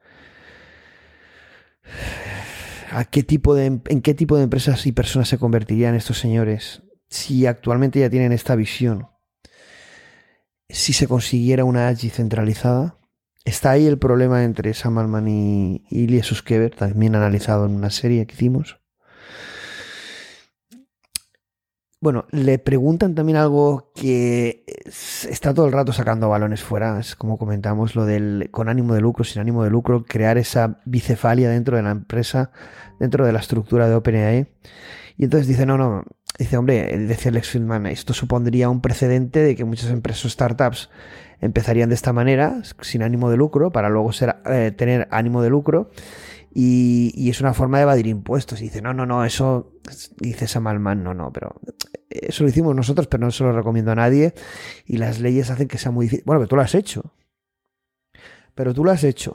¿A qué tipo de, ¿En qué tipo de empresas y personas se convertirían estos señores si actualmente ya tienen esta visión? Si se consiguiera una A G I centralizada, está ahí el problema entre Sam Altman y Ilya Sutskever, también analizado en una serie que hicimos. Bueno, le preguntan también algo que está todo el rato sacando balones fuera, es como comentamos, lo del con ánimo de lucro, sin ánimo de lucro, crear esa bicefalia dentro de la empresa, dentro de la estructura de OpenAI. Y entonces dice, no, no, dice, hombre, decía Lex Fridman, esto supondría un precedente de que muchas empresas o startups empezarían de esta manera, sin ánimo de lucro, para luego ser, eh, tener ánimo de lucro. Y, y es una forma de evadir impuestos. Y dice, no, no, no, eso, dice Sam Altman, no, no, pero eso lo hicimos nosotros, pero no se lo recomiendo a nadie. Y las leyes hacen que sea muy difícil. Bueno, pero tú lo has hecho. Pero tú lo has hecho.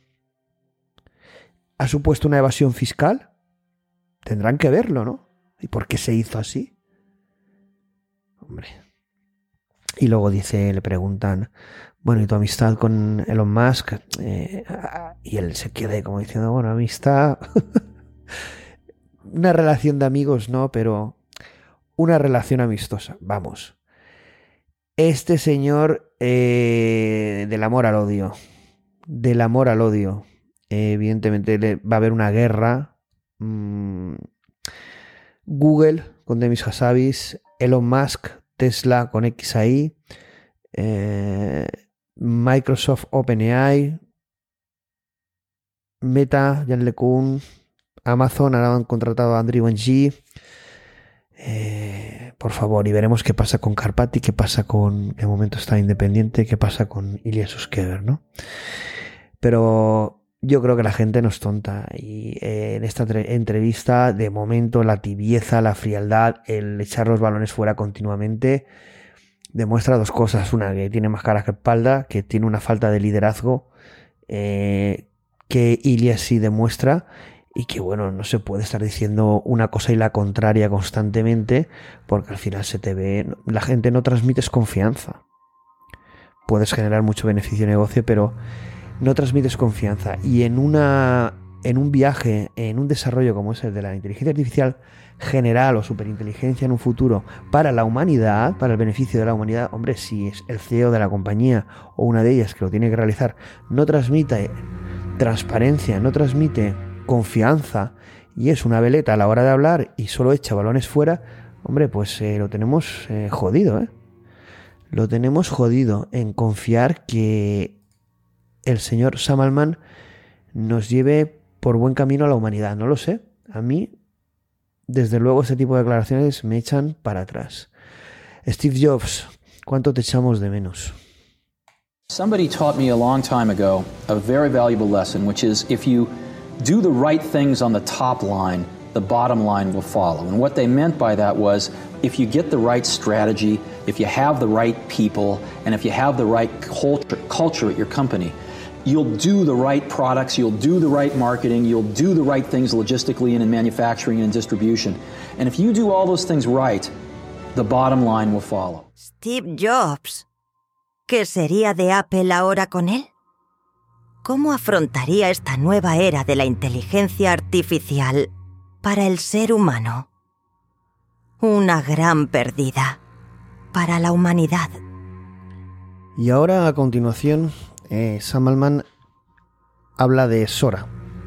¿Ha supuesto una evasión fiscal? Tendrán que verlo, ¿no? ¿Y por qué se hizo así? Hombre. Y luego dice, le preguntan, bueno, ¿y tu amistad con Elon Musk? Eh, y él se queda como diciendo, bueno, amistad, una relación de amigos, no, pero una relación amistosa, vamos. Este señor, eh, del amor al odio, del amor al odio, eh, evidentemente le, va a haber una guerra. Mm, Google con Demis Hassabis, Elon Musk, Tesla con X A I, eh, Microsoft OpenAI, Meta, Jan LeCun, Amazon, ahora han contratado a Andrew Ng. Eh, por favor, y veremos qué pasa con Karpati, qué pasa con, de momento está independiente, qué pasa con Ilya Sutskever, ¿no? Pero yo creo que la gente no es tonta y eh, en esta tre- entrevista, de momento, la tibieza, la frialdad, el echar los balones fuera continuamente, demuestra dos cosas. Una, que tiene más cara que espalda, que tiene una falta de liderazgo, eh, que Ilya sí demuestra, y que, bueno, no se puede estar diciendo una cosa y la contraria constantemente, porque al final se te ve, la gente no transmites confianza. Puedes generar mucho beneficio de negocio, pero no transmites confianza. Y en una en un viaje, en un desarrollo como es el de la inteligencia artificial general o superinteligencia en un futuro para la humanidad, para el beneficio de la humanidad, hombre, si es el C E O de la compañía o una de ellas que lo tiene que realizar, no transmite transparencia, no transmite confianza y es una veleta a la hora de hablar y solo echa balones fuera, hombre, pues eh, lo tenemos eh, jodido, ¿eh? Lo tenemos jodido en confiar que el señor Sam Altman nos lleve por buen camino a la humanidad. No lo sé. A mí, desde luego, ese tipo de declaraciones me echan para atrás. Steve Jobs, ¿cuánto te echamos de menos? Somebody taught me a long time ago a very valuable lesson, which is if you do the right things on the top line, the bottom line will follow. And what they meant by that was if you get the right strategy, if you have the right people, and if you have the right culture, culture at your company, you'll do the right products, you'll do the right marketing, you'll do the right things logistically and in manufacturing and in distribution. And if you do all those things right, the bottom line will follow. Steve Jobs. ¿Qué sería de Apple ahora con él? ¿Cómo afrontaría esta nueva era de la inteligencia artificial para el ser humano? Una gran pérdida para la humanidad. Y ahora, a continuación, eh, Sam Altman habla de Sora,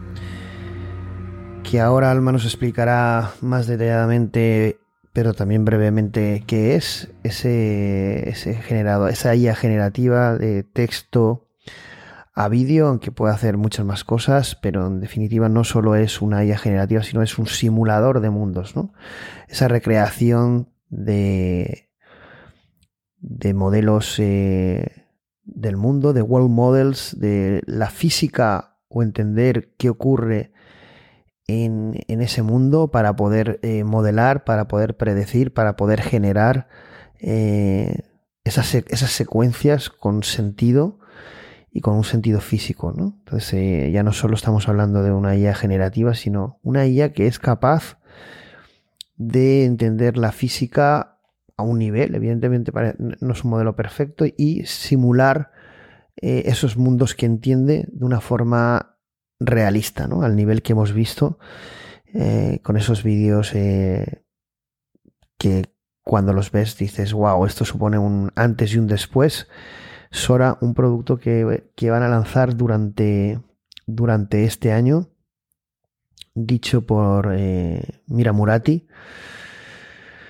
que ahora Altman nos explicará más detalladamente, pero también brevemente, qué es ese, ese generador, esa I A generativa de texto a vídeo, aunque puede hacer muchas más cosas, pero en definitiva no solo es una I A generativa, sino es un simulador de mundos, ¿no? Esa recreación de, de modelos eh, del mundo, de world models, de la física o entender qué ocurre en, en ese mundo para poder eh, modelar, para poder predecir, para poder generar eh, esas, esas secuencias con sentido y con un sentido físico, ¿no? Entonces eh, ya no solo estamos hablando de una I A generativa, sino una I A que es capaz de entender la física a un nivel, evidentemente no es un modelo perfecto, y simular eh, esos mundos que entiende de una forma realista, ¿no? Al nivel que hemos visto eh, con esos vídeos eh, que cuando los ves dices, wow, esto supone un antes y un después. Sora, un producto que, que van a lanzar durante, durante este año, dicho por eh, Mira Murati.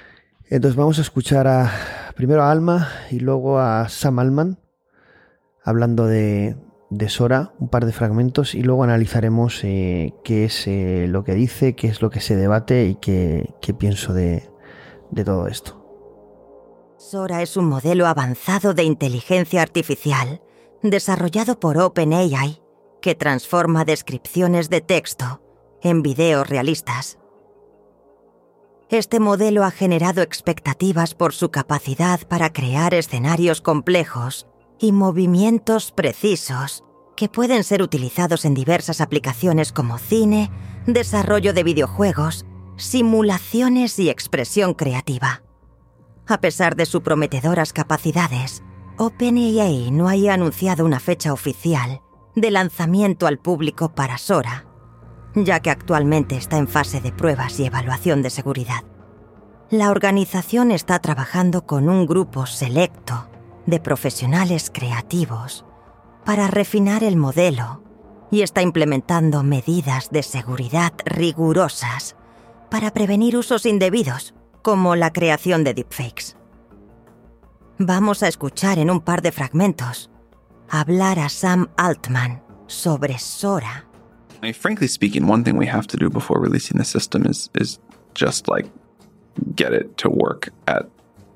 Entonces vamos a escuchar a, primero a Alma y luego a Sam Altman hablando de, de Sora, un par de fragmentos, y luego analizaremos eh, qué es eh, lo que dice, qué es lo que se debate y qué, qué pienso de, de todo esto. Sora es un modelo avanzado de inteligencia artificial desarrollado por OpenAI que transforma descripciones de texto en videos realistas. Este modelo ha generado expectativas por su capacidad para crear escenarios complejos y movimientos precisos que pueden ser utilizados en diversas aplicaciones como cine, desarrollo de videojuegos, simulaciones y expresión creativa. A pesar de sus prometedoras capacidades, OpenAI no ha anunciado una fecha oficial de lanzamiento al público para Sora, ya que actualmente está en fase de pruebas y evaluación de seguridad. La organización está trabajando con un grupo selecto de profesionales creativos para refinar el modelo y está implementando medidas de seguridad rigurosas para prevenir usos indebidos, como la creación de deepfakes. Vamos a escuchar en un par de fragmentos hablar a Sam Altman sobre Sora. I mean, frankly speaking, one thing we have to do before releasing the system is is just like get it to work at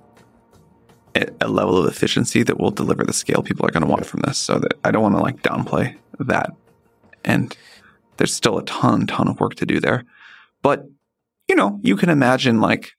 a level of efficiency that will deliver the scale people are going to want from this. So that I don't want to like downplay that. And there's still a ton, ton of work to do there. But, you know, you can imagine like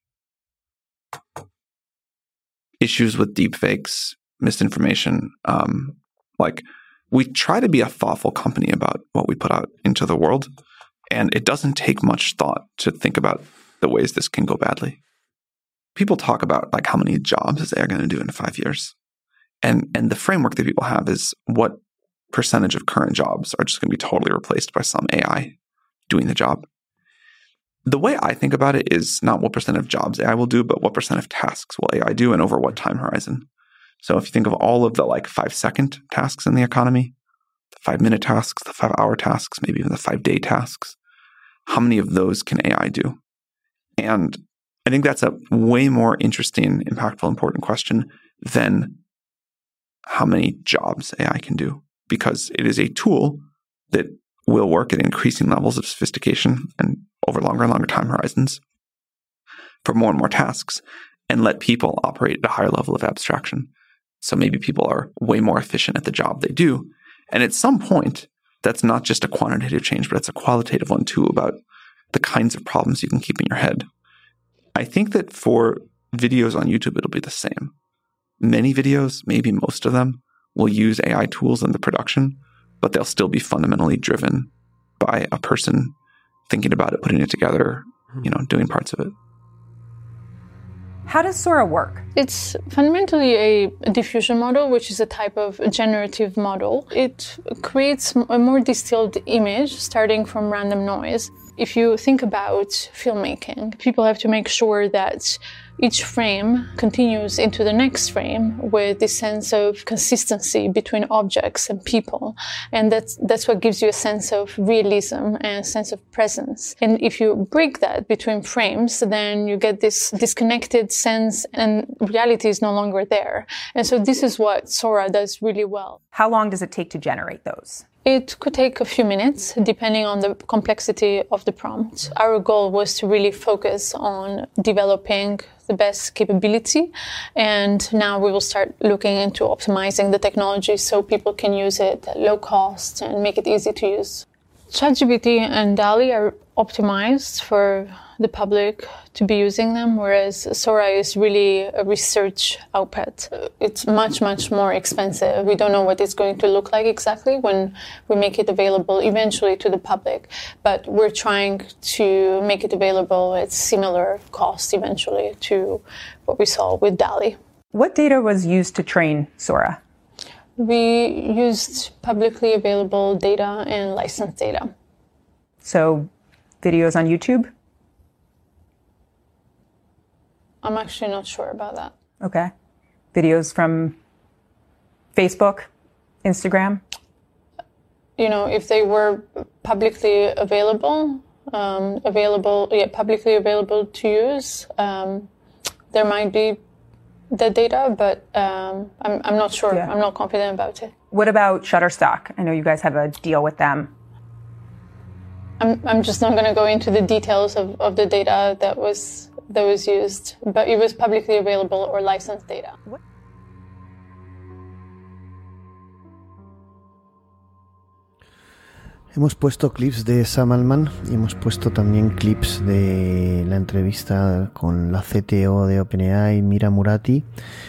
issues with deepfakes, misinformation. Um, like we try to be a thoughtful company about what we put out into the world. And it doesn't take much thought to think about the ways this can go badly. People talk about like how many jobs is A I going to do in five years. And and the framework that people have is what percentage of current jobs are just going to be totally replaced by some A I doing the job. The way I think about it is not what percent of jobs A I will do, but what percent of tasks will A I do and over what time horizon. So if you think of all of the like five second tasks in the economy, the five minute tasks, the five hour tasks, maybe even the five day tasks, how many of those can A I do? And I think that's a way more interesting, impactful, important question than how many jobs A I can do, because it is a tool that will work at increasing levels of sophistication and over longer and longer time horizons for more and more tasks, and let people operate at a higher level of abstraction. So maybe people are way more efficient at the job they do. And at some point, that's not just a quantitative change, but it's a qualitative one too, about the kinds of problems you can keep in your head. I think that for videos on YouTube, it'll be the same. Many videos, maybe most of them, will use A I tools in the production, but they'll still be fundamentally driven by a person thinking about it, putting it together, you know, doing parts of it. How does Sora work? It's fundamentally a diffusion model, which is a type of generative model. It creates a more distilled image starting from random noise. If you think about filmmaking, people have to make sure that each frame continues into the next frame with this sense of consistency between objects and people. And that's, that's what gives you a sense of realism and a sense of presence. And if you break that between frames, then you get this disconnected sense and reality is no longer there. And so this is what Sora does really well. How long does it take to generate those? It could take a few minutes, depending on the complexity of the prompt. Our goal was to really focus on developing the best capability, and now we will start looking into optimizing the technology so people can use it at low cost and make it easy to use. ChatGPT and DALL-E are optimized for the public to be using them, whereas Sora is really a research output. It's much, much more expensive. We don't know what it's going to look like exactly when we make it available eventually to the public, but we're trying to make it available at similar cost eventually to what we saw with DALL-E. What data was used to train Sora? We used publicly available data and licensed data. So, videos on YouTube? I'm actually not sure about that. Okay. Videos from Facebook, Instagram? You know, if they were publicly available, um, available, yeah, publicly available to use, um, there might be the data, but um, I'm, I'm not sure. Yeah. I'm not confident about it. What about Shutterstock? I know you guys have a deal with them. I'm, I'm just not going to go into the details of, of the data that was that was used, but it was publicly available or licensed data. What? Hemos puesto clips de Sam Altman y hemos puesto también clips de la entrevista con la C T O de OpenAI, Mira Murati,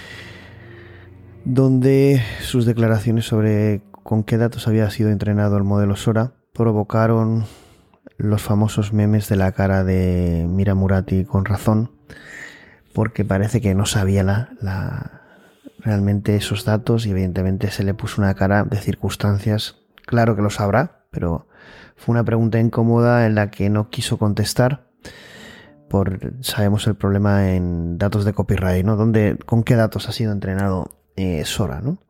donde sus declaraciones sobre con qué datos había sido entrenado el modelo Sora provocaron los famosos memes de la cara de Mira Murati con razón, porque parece que no sabía la, la, realmente esos datos y evidentemente se le puso una cara de circunstancias. Claro que lo sabrá, pero fue una pregunta incómoda en la que no quiso contestar. Por, sabemos el problema en datos de copyright, ¿no? ¿Dónde, con qué datos ha sido entrenado eh, Sora, ¿no?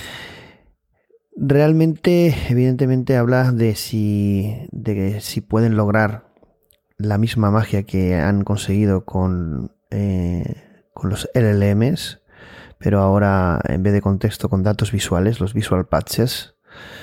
Realmente, evidentemente, habla de si, de si pueden lograr la misma magia que han conseguido con, eh, con los L L Ms, pero ahora en vez de contexto con datos visuales, los visual patches.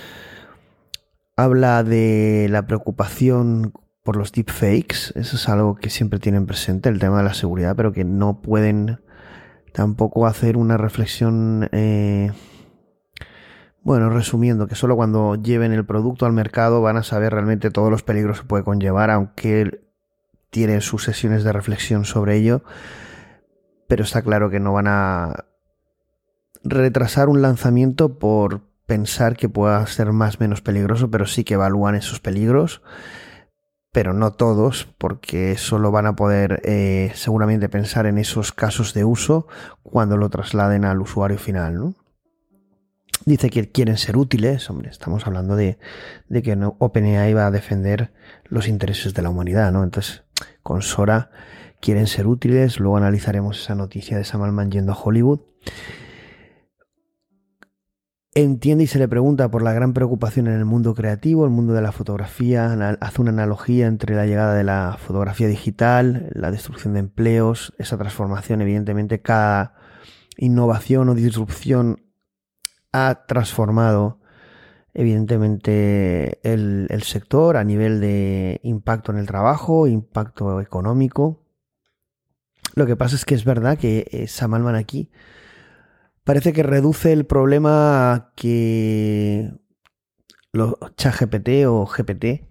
Habla de la preocupación por los deepfakes. Eso es algo que siempre tienen presente, el tema de la seguridad, pero que no pueden tampoco hacer una reflexión, eh, bueno, resumiendo, que solo cuando lleven el producto al mercado van a saber realmente todos los peligros que puede conllevar, aunque tiene sus sesiones de reflexión sobre ello, pero está claro que no van a retrasar un lanzamiento por pensar que pueda ser más o menos peligroso, pero sí que evalúan esos peligros, pero no todos, porque solo van a poder eh, seguramente pensar en esos casos de uso cuando lo trasladen al usuario final, ¿no? Dice que quieren ser útiles. Hombre, estamos hablando de, de que no, OpenAI va a defender los intereses de la humanidad, ¿no? Entonces, con Sora quieren ser útiles. Luego analizaremos esa noticia de Sam Altman yendo a Hollywood. Entiende y se le pregunta por la gran preocupación en el mundo creativo, el mundo de la fotografía. Hace una analogía entre la llegada de la fotografía digital, la destrucción de empleos, esa transformación. Evidentemente, cada innovación o disrupción ha transformado evidentemente el, el sector a nivel de impacto en el trabajo, impacto económico. Lo que pasa es que es verdad que Sam Altman aquí parece que reduce el problema a que los ChatGPT o G P T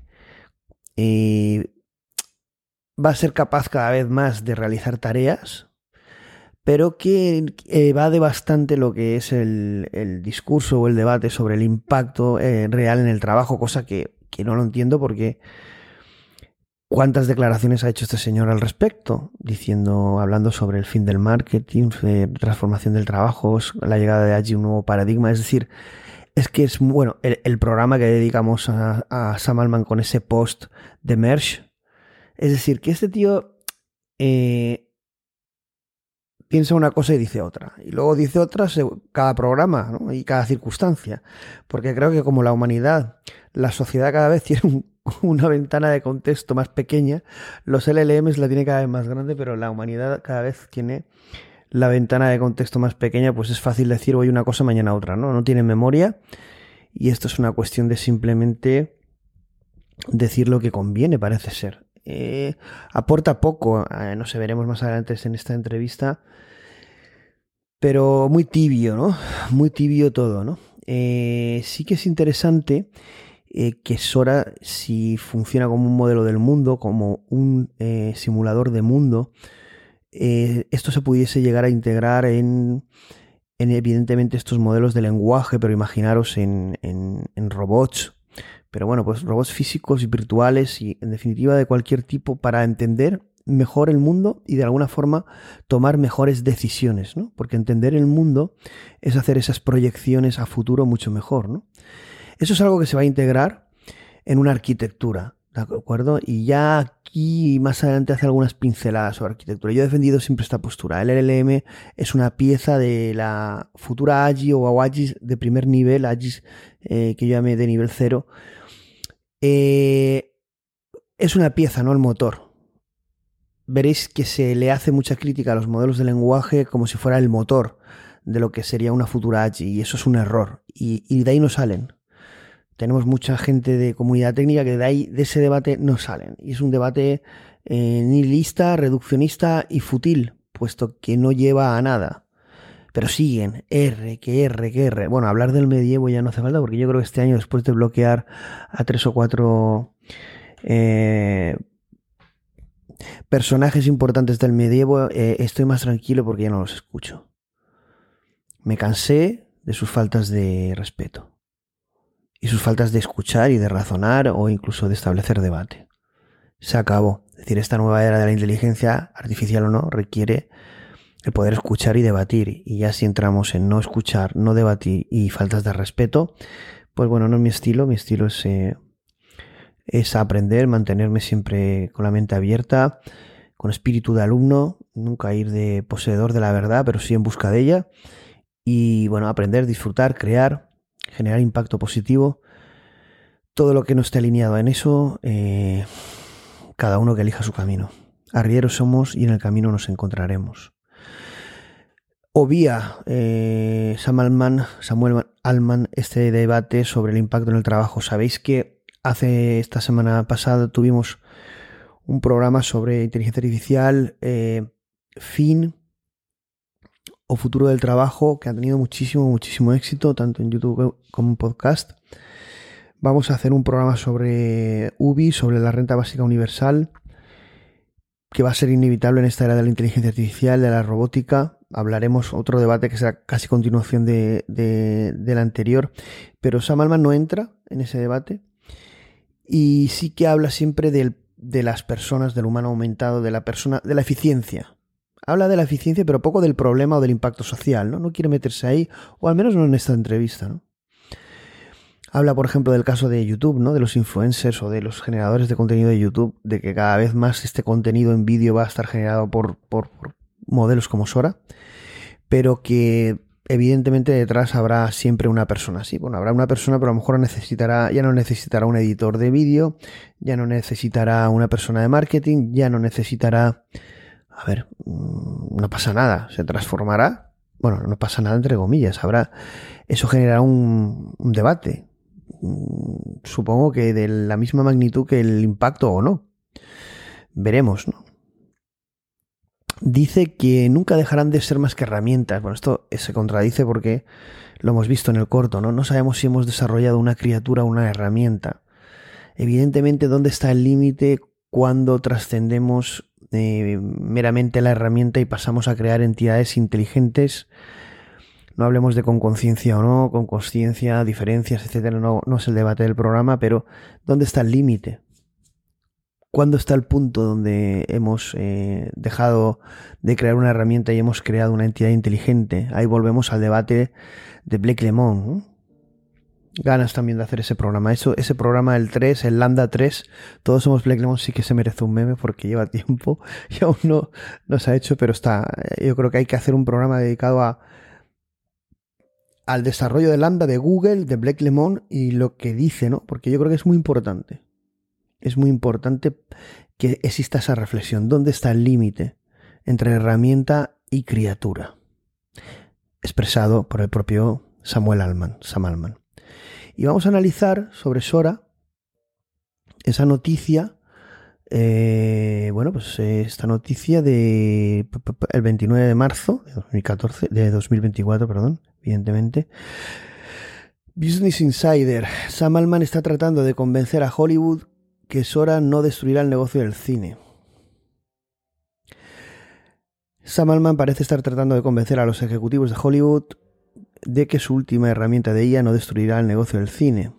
eh, va a ser capaz cada vez más de realizar tareas, pero que evade bastante lo que es el, el discurso o el debate sobre el impacto eh, real en el trabajo, cosa que, que no lo entiendo porque ¿cuántas declaraciones ha hecho este señor al respecto? Diciendo, hablando sobre el fin del marketing, de transformación del trabajo, la llegada de allí un nuevo paradigma. Es decir, es que es, bueno, el, el programa que dedicamos a, a Sam Altman con ese post de Merge. Es decir, que este tío eh, piensa una cosa y dice otra. Y luego dice otra cada programa, ¿no? Y cada circunstancia. Porque creo que como la humanidad, la sociedad cada vez tiene un una ventana de contexto más pequeña, los L L Ms la tiene cada vez más grande, pero la humanidad cada vez tiene la ventana de contexto más pequeña, pues es fácil decir hoy una cosa, mañana otra, ¿no? No tiene memoria y esto es una cuestión de simplemente decir lo que conviene, parece ser. Eh, aporta poco, eh, no sé, veremos más adelante en esta entrevista, pero muy tibio, ¿no? Muy tibio todo, ¿no? Eh, sí que es interesante Eh, que Sora, si funciona como un modelo del mundo, como un eh, simulador de mundo, eh, esto se pudiese llegar a integrar en, en evidentemente estos modelos de lenguaje, pero imaginaros en, en, en robots, pero bueno, pues robots físicos y virtuales y en definitiva de cualquier tipo para entender mejor el mundo y de alguna forma tomar mejores decisiones, ¿no? Porque entender el mundo es hacer esas proyecciones a futuro mucho mejor, ¿no? Eso es algo que se va a integrar en una arquitectura, ¿de acuerdo? Y ya aquí más adelante hace algunas pinceladas sobre arquitectura. Yo he defendido siempre esta postura. El L L M es una pieza de la futura A G I o A G I de primer nivel, A G I eh, que yo llamé de nivel cero. Eh, es una pieza, no el motor. veréis que se le hace mucha crítica a los modelos de lenguaje como si fuera el motor de lo que sería una futura A G I, y eso es un error, y, y de ahí no salen. Tenemos mucha gente de comunidad técnica que de ahí, de ese debate no salen, y es un debate eh, nihilista, reduccionista y fútil, puesto que no lleva a nada. Pero siguen, R, que R, que R. Bueno, hablar del medievo ya no hace falta, porque yo creo que este año, después de bloquear a tres o cuatro eh, personajes importantes del medievo, eh, estoy más tranquilo porque ya no los escucho. Me cansé de sus faltas de respeto y sus faltas de escuchar y de razonar o incluso de establecer debate. Se acabó. Es decir, esta nueva era de la inteligencia, artificial o no, requiere el poder escuchar y debatir, y ya si entramos en no escuchar, no debatir y faltas de respeto, pues bueno, no es mi estilo. Mi estilo es, eh, es aprender, mantenerme siempre con la mente abierta, con espíritu de alumno, nunca ir de poseedor de la verdad, pero sí en busca de ella, y bueno, aprender, disfrutar, crear, generar impacto positivo. Todo lo que no esté alineado en eso, eh, cada uno que elija su camino. Arrieros somos y en el camino nos encontraremos. Obvia eh, Sam Altman, Samuel Altman este debate sobre el impacto en el trabajo. Sabéis que hace esta semana pasada tuvimos un programa sobre inteligencia artificial, eh, fin o futuro del trabajo, que ha tenido muchísimo, muchísimo éxito, tanto en YouTube como en podcast. Vamos a hacer un programa sobre U B I, sobre la renta básica universal, que va a ser inevitable en esta era de la inteligencia artificial, de la robótica. Hablaremos otro debate que será casi continuación de, de, del anterior, pero Sam Altman no entra en ese debate y sí que habla siempre del, de las personas, del humano aumentado, de la persona, de la eficiencia. Habla de la eficiencia, pero poco del problema o del impacto social, ¿no? No quiere meterse ahí, o al menos no en esta entrevista, ¿no? Habla, por ejemplo, del caso de YouTube, ¿no? De los influencers o de los generadores de contenido de YouTube, de que cada vez más este contenido en vídeo va a estar generado por, por, por modelos como Sora, pero que evidentemente detrás habrá siempre una persona. Sí, bueno, habrá una persona, pero a lo mejor necesitará, ya no necesitará un editor de vídeo, ya no necesitará una persona de marketing, ya no necesitará... A ver, no pasa nada, se transformará. Bueno, no pasa nada entre comillas, habrá... Eso generará un, un debate. Supongo que de la misma magnitud que el impacto o no. Veremos, ¿no? Dice que nunca dejarán de ser más que herramientas. Bueno, esto se contradice porque lo hemos visto en el corto, ¿no? No sabemos si hemos desarrollado una criatura o una herramienta. Evidentemente, ¿dónde está el límite cuando trascendemos eh, meramente la herramienta y pasamos a crear entidades inteligentes? No hablemos de con conciencia o no, con consciencia, diferencias, etcétera. No, no es el debate del programa, pero ¿dónde está el límite? ¿Cuándo está el punto donde hemos eh, dejado de crear una herramienta y hemos creado una entidad inteligente? Ahí volvemos al debate de Blake Lemoine, ¿no? Ganas también de hacer ese programa. Eso, ese programa, el tres, el Lambda tres, todos somos Blake Lemoine, sí que se merece un meme porque lleva tiempo y aún no, no se ha hecho, pero está. Yo creo que hay que hacer un programa dedicado a al desarrollo de Lambda de Google, de Blake Lemoine y lo que dice, ¿no? Porque yo creo que es muy importante. Es muy importante que exista esa reflexión. ¿Dónde está el límite entre herramienta y criatura? Expresado por el propio Samuel Altman, Sam Altman. Y vamos a analizar sobre Sora esa noticia, eh, bueno, pues esta noticia de el veintinueve de marzo de dos mil catorce, de dos mil veinticuatro, perdón, evidentemente. Business Insider. Sam Altman está tratando de convencer a Hollywood que Sora no destruirá el negocio del cine. Sam Altman parece estar tratando de convencer a los ejecutivos de Hollywood de que su última herramienta de I A no destruirá el negocio del cine.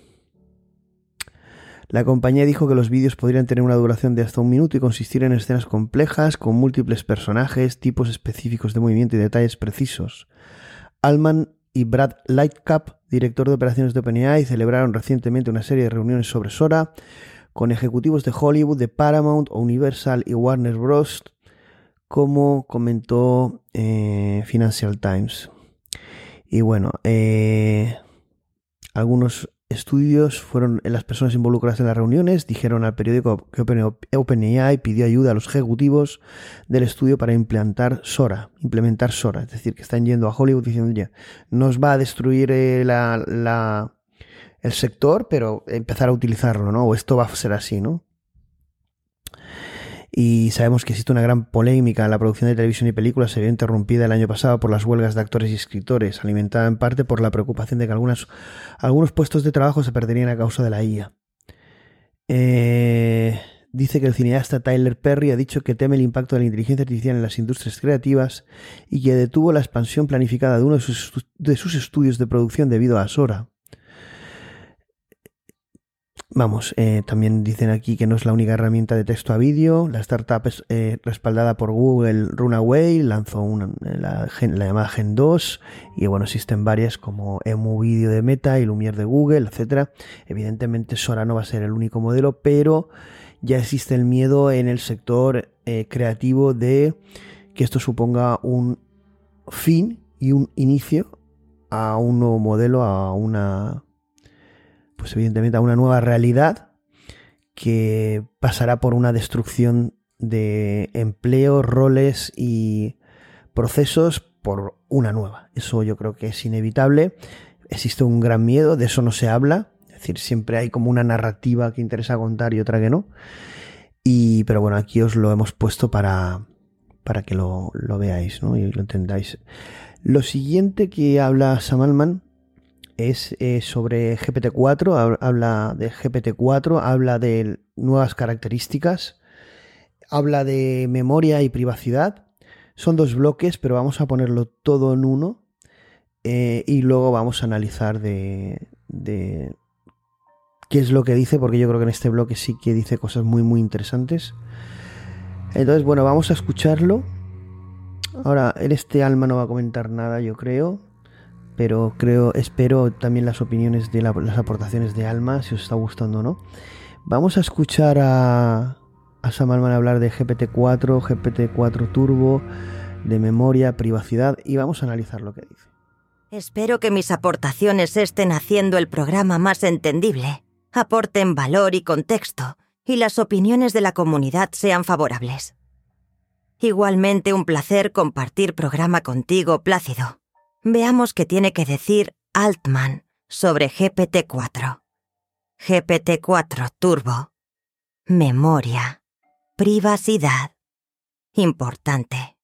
La compañía dijo que los vídeos podrían tener una duración de hasta un minuto y consistir en escenas complejas con múltiples personajes, tipos específicos de movimiento y detalles precisos. Altman y Brad Lightcap, director de operaciones de OpenAI, celebraron recientemente una serie de reuniones sobre Sora con ejecutivos de Hollywood, de Paramount, Universal y Warner Bros., como comentó eh, Financial Times. Y bueno, eh, algunos estudios fueron las personas involucradas en las reuniones, dijeron al periódico que OpenAI pidió ayuda a los ejecutivos del estudio para implantar Sora, implementar Sora, es decir, que están yendo a Hollywood diciendo ya, nos va a destruir eh, la, la, el sector, pero empezar a utilizarlo, ¿no? O esto va a ser así, ¿no? Y sabemos que existe una gran polémica en la producción de televisión y películas, se vio interrumpida el año pasado por las huelgas de actores y escritores, alimentada en parte por la preocupación de que algunas, algunos puestos de trabajo se perderían a causa de la I A. Eh, dice que el cineasta Tyler Perry ha dicho que teme el impacto de la inteligencia artificial en las industrias creativas y que detuvo la expansión planificada de uno de sus, de sus estudios de producción debido a Sora. Vamos, eh, también dicen aquí que no es la única herramienta de texto a vídeo. La startup es eh, respaldada por Google, Runaway, lanzó una, la, la llamada Gen dos y bueno, existen varias como Emu Video de Meta y Lumiere de Google, etcétera. Evidentemente Sora no va a ser el único modelo, pero ya existe el miedo en el sector eh, creativo de que esto suponga un fin y un inicio a un nuevo modelo, a una... pues evidentemente a una nueva realidad que pasará por una destrucción de empleo, roles y procesos por una nueva. Eso yo creo que es inevitable. Existe un gran miedo, de eso no se habla. Es decir, siempre hay como una narrativa que interesa contar y otra que no. Y, pero bueno, aquí os lo hemos puesto para, para que lo, lo veáis, ¿no? Y lo entendáis. Lo siguiente que habla Sam Altman es eh, sobre G P T cuatro, habla de G P T cuatro, habla de nuevas características, habla de memoria y privacidad. Son dos bloques, pero vamos a ponerlo todo en uno eh, y luego vamos a analizar de, de qué es lo que dice, porque yo creo que en este bloque sí que dice cosas muy muy interesantes. Entonces, bueno, vamos a escucharlo. Ahora, en este Alma no va a comentar nada, yo creo. Pero creo, espero también las opiniones de la, las aportaciones de Alma, si os está gustando o no. Vamos a escuchar a, a Sam Altman hablar de G P T cuatro, G P T cuatro Turbo, de memoria, privacidad, y vamos a analizar lo que dice. Espero que mis aportaciones estén haciendo el programa más entendible, aporten valor y contexto, y las opiniones de la comunidad sean favorables. Igualmente un placer compartir programa contigo, Plácido. Veamos qué tiene que decir Altman sobre G P T cuatro. G P T cuatro Turbo. Memoria. Privacidad. Importante.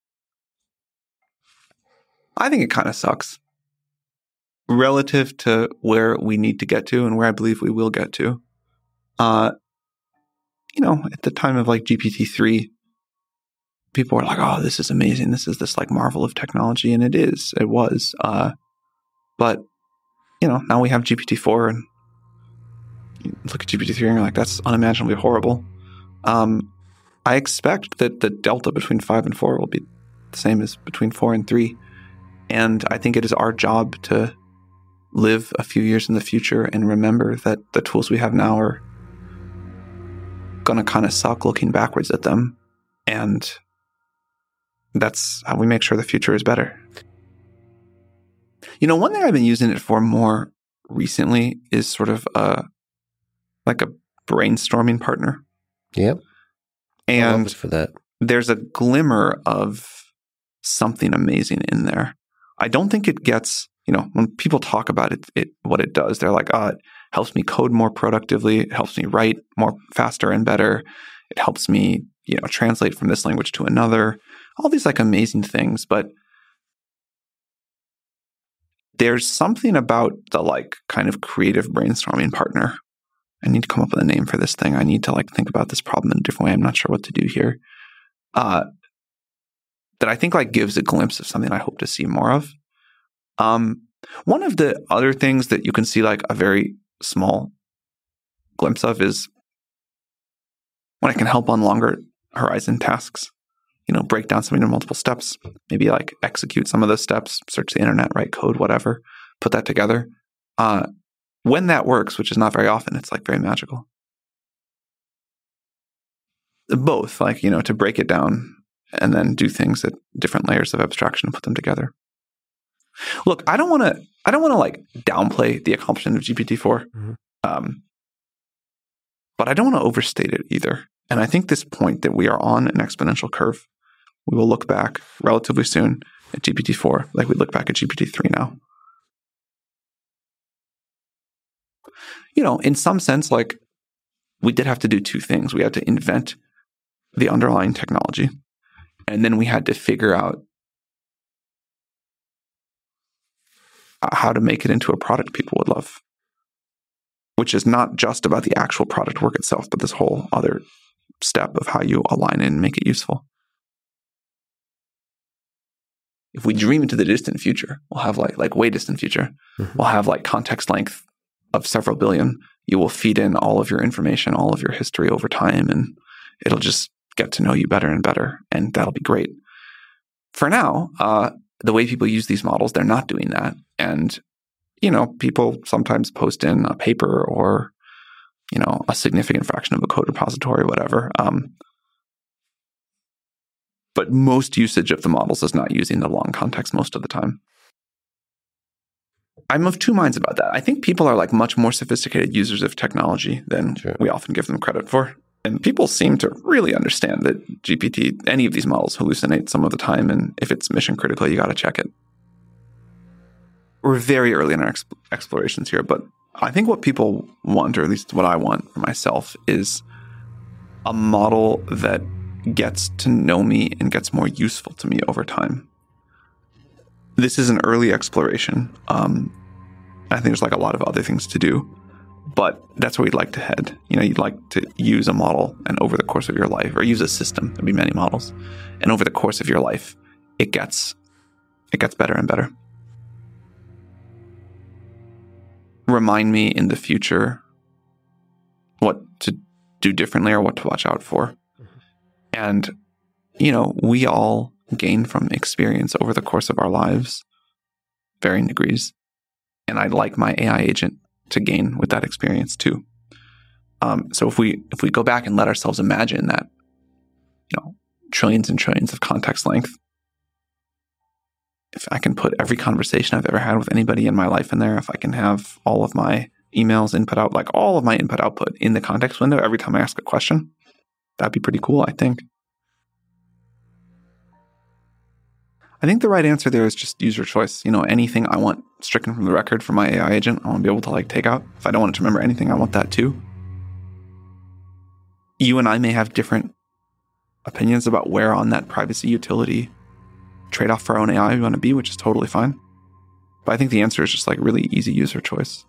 I think it kind of sucks. Relative to where we need to get to and where I believe we will get to. Uh, you know, at the time of like G P T three, people were like, oh, this is amazing. This is this like marvel of technology. And it is, it was. Uh, but, you know, now we have G P T four and you look at G P T three and you're like, that's unimaginably horrible. Um, I expect that the delta between five and four will be the same as between four and three. And I think it is our job to live a few years in the future and remember that the tools we have now are going to kind of suck looking backwards at them. And that's how we make sure the future is better. You know, one thing I've been using it for more recently is sort of a, like a brainstorming partner. Yep. And I love it for that. There's a glimmer of something amazing in there. I don't think it gets, you know, when people talk about it, it what it does, they're like, oh, it helps me code more productively. It helps me write more faster and better. It helps me, you know, translate from this language to another. All these like amazing things, but there's something about the like kind of creative brainstorming partner. I need to come up with a name for this thing. I need to like think about this problem in a different way. I'm not sure what to do here. Uh, that I think like gives a glimpse of something I hope to see more of. Um, one of the other things that you can see like a very small glimpse of is when it can help on longer horizon tasks. You know, break down something in multiple steps, maybe like execute some of those steps, search the internet, write code, whatever, put that together. Uh, when that works, which is not very often, it's like very magical. Both, like, you know, to break it down and then do things at different layers of abstraction and put them together. Look, I don't want to. I don't want to like downplay the accomplishment of G P T four, mm-hmm. um, but I don't want to overstate it either. And I think this point that we are on an exponential curve, we will look back relatively soon at G P T four like we look back at G P T three now. You know, in some sense, like we did have to do two things. We had to invent the underlying technology, and then we had to figure out how to make it into a product people would love, which is not just about the actual product work itself, but this whole other step of how you align it and make it useful. If we dream into the distant future, we'll have like like way distant future, mm-hmm. we'll have like context length of several billion. You will feed in all of your information, all of your history over time, and it'll just get to know you better and better, and that'll be great. For now, uh, the way people use these models, they're not doing that. And, you know, people sometimes post in a paper or, you know, a significant fraction of a code repository or whatever. Um, but most usage of the models is not using the long context most of the time. I'm of two minds about that. I think people are like much more sophisticated users of technology than sure. we often give them credit for. And people seem to really understand that G P T, any of these models hallucinate some of the time. And if it's mission critical, you got to check it. We're very early in our exp- explorations here, but I think what people want, or at least what I want for myself, is a model that gets to know me and gets more useful to me over time. This is an early exploration. Um, I think there's like a lot of other things to do, but that's where we'd like to head. You know, you'd like to use a model, and over the course of your life, or use a system, there'd be many models, and over the course of your life, it gets it gets better and better. Remind me in the future what to do differently or what to watch out for. And, you know, we all gain from experience over the course of our lives, varying degrees. And I'd like my A I agent to gain with that experience too. Um, so if we if we go back and let ourselves imagine that, you know, trillions and trillions of context length, if I can put every conversation I've ever had with anybody in my life in there, if I can have all of my emails input out, like all of my input output in the context window every time I ask a question, that'd be pretty cool, I think. I think the right answer there is just user choice. You know, anything I want stricken from the record for my A I agent, I want to be able to like take out. If I don't want it to remember anything, I want that too. You and I may have different opinions about where on that privacy utility trade-off for our own A I we want to be, which is totally fine. But I think the answer is just like really easy user choice.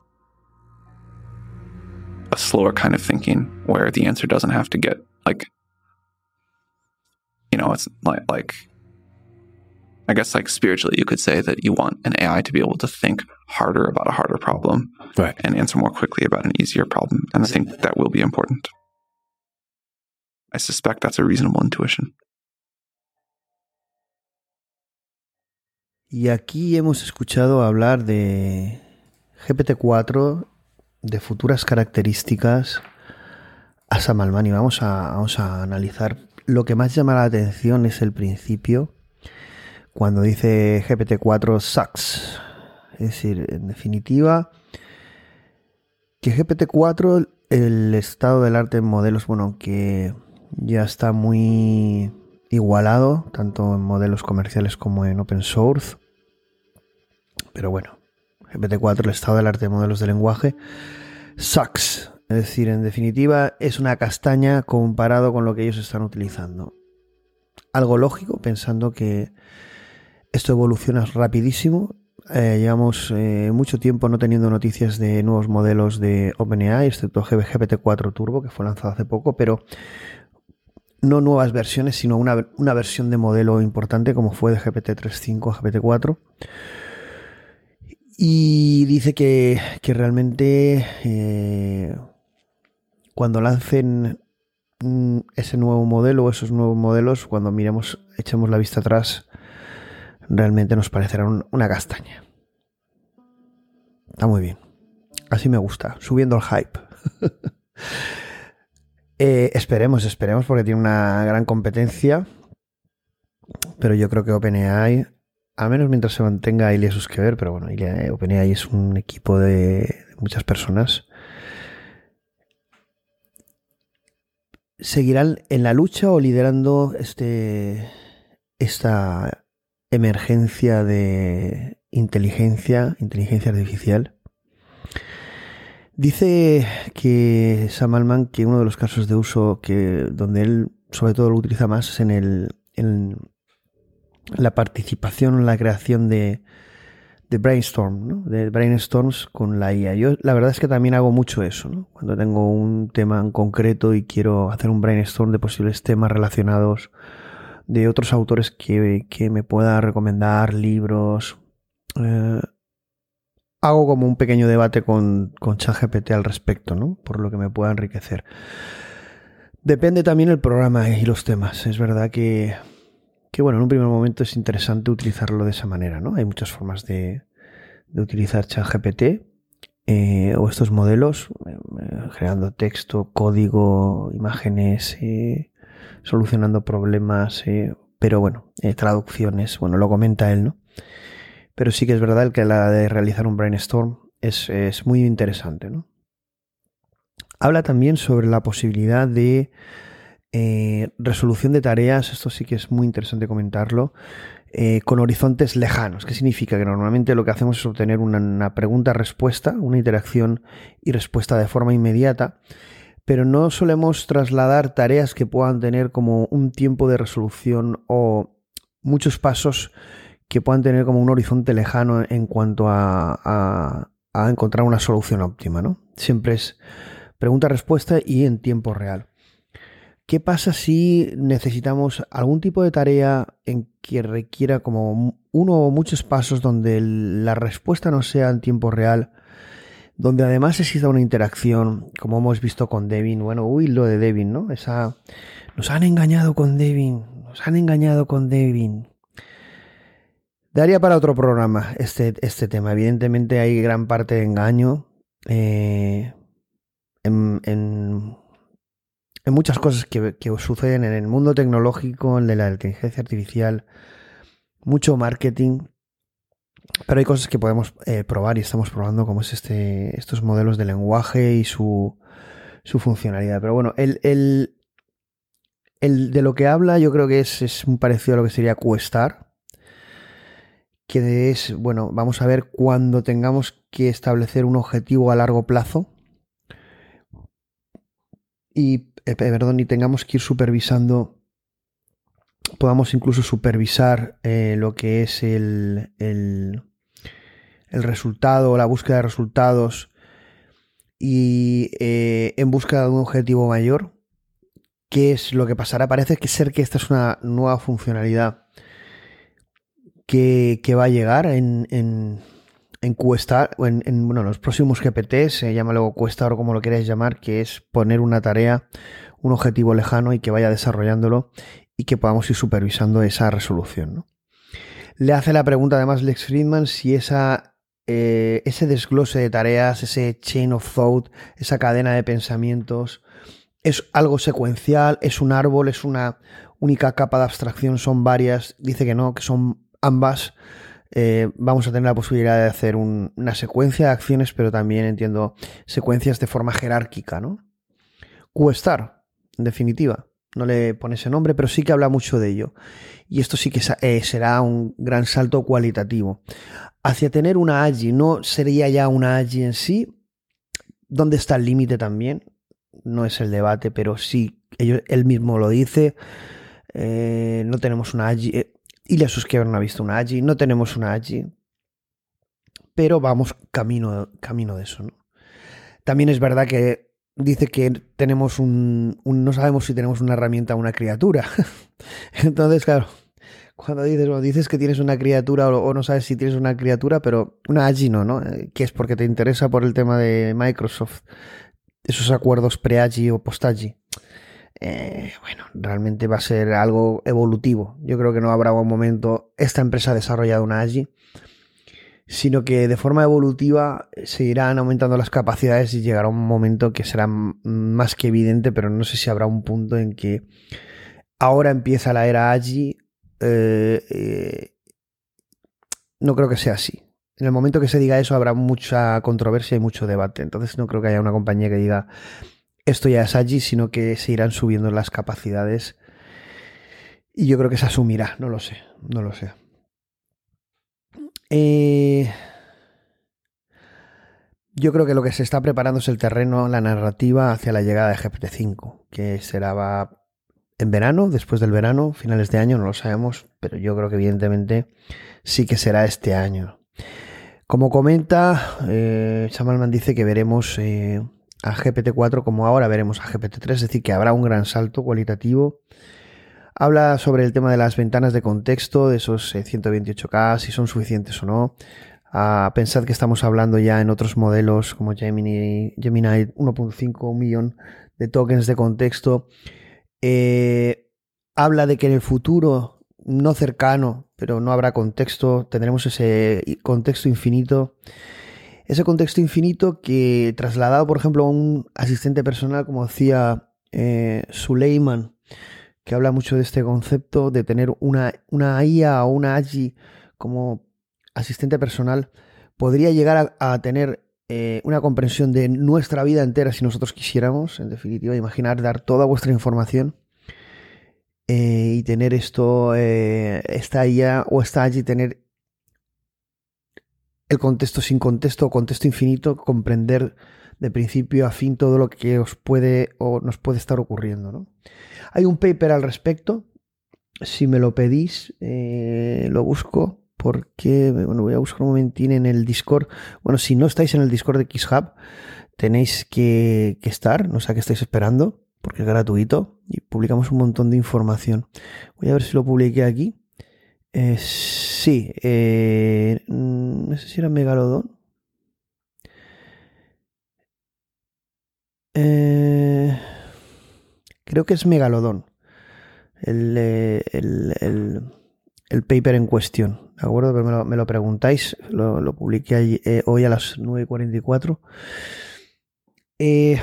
A slower kind of thinking where the answer doesn't have to get like, you know, it's like, like I guess like spiritually you could say that you want an A I to be able to think harder about a harder problem, right, and answer more quickly about an easier problem. And I think that will be important. I suspect that's a reasonable intuition. Y aquí hemos escuchado hablar de G P T cuatro, de futuras características a Sam Altman, y vamos a, vamos a analizar. Lo que más llama la atención es el principio, cuando dice G P T cuatro sucks. Es decir, en definitiva, que G P T cuatro, el estado del arte en modelos, bueno, que ya está muy igualado, tanto en modelos comerciales como en open source. Pero bueno, G P T cuatro, el estado del arte de modelos de lenguaje, sucks. Es decir, en definitiva, es una castaña comparado con lo que ellos están utilizando. Algo lógico, pensando que esto evoluciona rapidísimo. Eh, llevamos eh, mucho tiempo no teniendo noticias de nuevos modelos de OpenAI, excepto G P T cuatro Turbo, que fue lanzado hace poco, pero no nuevas versiones, sino una, una versión de modelo importante como fue de G P T tres punto cinco a G P T cuatro. Y dice que, que realmente eh, cuando lancen ese nuevo modelo o esos nuevos modelos, cuando miremos, echemos la vista atrás, realmente nos parecerá un, una castaña. Está muy bien. Así me gusta, subiendo el hype. eh, esperemos, esperemos, porque tiene una gran competencia. Pero yo creo que OpenAI al menos mientras se mantenga Ilya Sutskever, pero bueno, Ilya, OpenAI es un equipo de, de muchas personas. ¿Seguirán en la lucha o liderando este, esta emergencia de inteligencia, inteligencia artificial? Dice que Sam Altman que uno de los casos de uso que donde él sobre todo lo utiliza más es en, el, en la participación en la creación de, de brainstorm, ¿no? De brainstorms con la I A. Yo la verdad es que también hago mucho eso, ¿no? Cuando tengo un tema en concreto y quiero hacer un brainstorm de posibles temas relacionados de otros autores que, que me pueda recomendar, libros. Eh, hago como un pequeño debate con, con ChatGPT al respecto, ¿no? Por lo que me pueda enriquecer. Depende también el programa y los temas. Es verdad que, que bueno, en un primer momento es interesante utilizarlo de esa manera, ¿no? Hay muchas formas de, de utilizar ChatGPT eh, o estos modelos, eh, creando texto, código, imágenes, eh, solucionando problemas, eh, pero bueno, eh, traducciones, bueno, lo comenta él, ¿no? Pero sí que es verdad el que la de realizar un brainstorm es, es muy interesante, ¿no? Habla también sobre la posibilidad de eh, resolución de tareas, esto sí que es muy interesante comentarlo, eh, con horizontes lejanos. ¿Qué significa? Que normalmente lo que hacemos es obtener una, una pregunta-respuesta, una interacción y respuesta de forma inmediata, pero no solemos trasladar tareas que puedan tener como un tiempo de resolución o muchos pasos que puedan tener como un horizonte lejano en cuanto a, a, a encontrar una solución óptima, ¿no? Siempre es pregunta-respuesta y en tiempo real. ¿Qué pasa si necesitamos algún tipo de tarea en que requiera como uno o muchos pasos donde el, la respuesta no sea en tiempo real, donde además exista una interacción, como hemos visto con Devin? Bueno, uy, lo de Devin, ¿no? Esa, nos han engañado con Devin, nos han engañado con Devin. Daría para otro programa este, este tema. Evidentemente hay gran parte de engaño eh, en, en, en muchas cosas que, que suceden en el mundo tecnológico, en el de la inteligencia artificial, mucho marketing, pero hay cosas que podemos eh, probar y estamos probando, como es este, estos modelos de lenguaje y su, su funcionalidad. Pero bueno, el, el, el de lo que habla yo creo que es, es un parecido a lo que sería Questar, que es, bueno, vamos a ver cuando tengamos que establecer un objetivo a largo plazo y, eh, perdón, y tengamos que ir supervisando, podamos incluso supervisar eh, lo que es el, el, el resultado, la búsqueda de resultados y eh, en búsqueda de un objetivo mayor. ¿Qué es lo que pasará? Parece que ser que esta es una nueva funcionalidad que, que va a llegar en, en, en Questar, o en, en bueno, los próximos G P Ts, se llama luego Questar o como lo queráis llamar, que es poner una tarea, un objetivo lejano y que vaya desarrollándolo y que podamos ir supervisando esa resolución, ¿no? Le hace la pregunta además Lex Fridman si esa, eh, ese desglose de tareas, ese chain of thought, esa cadena de pensamientos, es algo secuencial, es un árbol, es una única capa de abstracción, son varias. Dice que no, que son ambas. Eh, vamos a tener la posibilidad de hacer un, una secuencia de acciones, pero también entiendo secuencias de forma jerárquica, ¿no? Questar, en definitiva. No le pone ese nombre, pero sí que habla mucho de ello. Y esto sí que eh, será un gran salto cualitativo. Hacia tener una A G I, no sería ya una A G I en sí. ¿Dónde está el límite también? No es el debate, pero sí, ellos, él mismo lo dice. Eh, no tenemos una A G I. Eh, Ilya Sutskever no ha visto una A G I. No tenemos una A G I. Pero vamos camino, camino de eso, ¿no? También es verdad que dice que tenemos un, un... No sabemos si tenemos una herramienta o una criatura. Entonces, claro, cuando dices, bueno, dices que tienes una criatura o, o no sabes si tienes una criatura, pero una A G I no, ¿no? Que es porque te interesa por el tema de Microsoft, esos acuerdos pre-A G I o post-A G I. Eh, bueno, realmente va a ser algo evolutivo. Yo creo que no habrá un momento, esta empresa ha desarrollado una A G I, sino que de forma evolutiva se irán aumentando las capacidades y llegará un momento que será más que evidente, pero no sé si habrá un punto en que ahora empieza la era A G I eh, eh, no creo que sea así. En el momento que se diga eso habrá mucha controversia y mucho debate. Entonces no creo que haya una compañía que diga esto ya es A G I, sino que se irán subiendo las capacidades y yo creo que se asumirá. No lo sé, no lo sé. Eh, yo creo que lo que se está preparando es el terreno, la narrativa hacia la llegada de G P T cinco, que será va en verano, después del verano, finales de año, no lo sabemos, pero yo creo que evidentemente sí que será este año. Como comenta, eh, Sam Altman dice que veremos eh, a G P T cuatro como ahora veremos a G P T tres, es decir, que habrá un gran salto cualitativo. Habla sobre el tema de las ventanas de contexto, de esos eh, ciento veintiocho K, si son suficientes o no. Ah, pensad que estamos hablando ya en otros modelos como Gemini, Gemini uno punto cinco, un millón de tokens de contexto. Eh, habla de que en el futuro no cercano, pero no habrá contexto, tendremos ese contexto infinito. Ese contexto infinito que trasladado, por ejemplo, a un asistente personal, como decía eh, Suleiman, que habla mucho de este concepto de tener una, una I A o una A G I como asistente personal, podría llegar a, a tener eh, una comprensión de nuestra vida entera si nosotros quisiéramos. En definitiva, imaginar dar toda vuestra información eh, y tener esto, eh, esta I A o esta A G I, tener el contexto sin contexto o contexto infinito, comprender de principio a fin todo lo que os puede o nos puede estar ocurriendo, ¿no? Hay un paper al respecto, si me lo pedís, eh, lo busco, porque, bueno, voy a buscar un momentín en el Discord. Bueno, si no estáis en el Discord de XHub, tenéis que, que estar, no sé a qué estáis esperando, porque es gratuito y publicamos un montón de información. Voy a ver si lo publiqué aquí. Eh, sí, eh, no sé si era Megalodon. Eh, creo que es Megalodon el, el, el, el paper en cuestión, ¿de acuerdo? Pero me lo, me lo preguntáis, lo, lo publiqué allí, eh, hoy a las nueve y cuarenta y cuatro. Eh,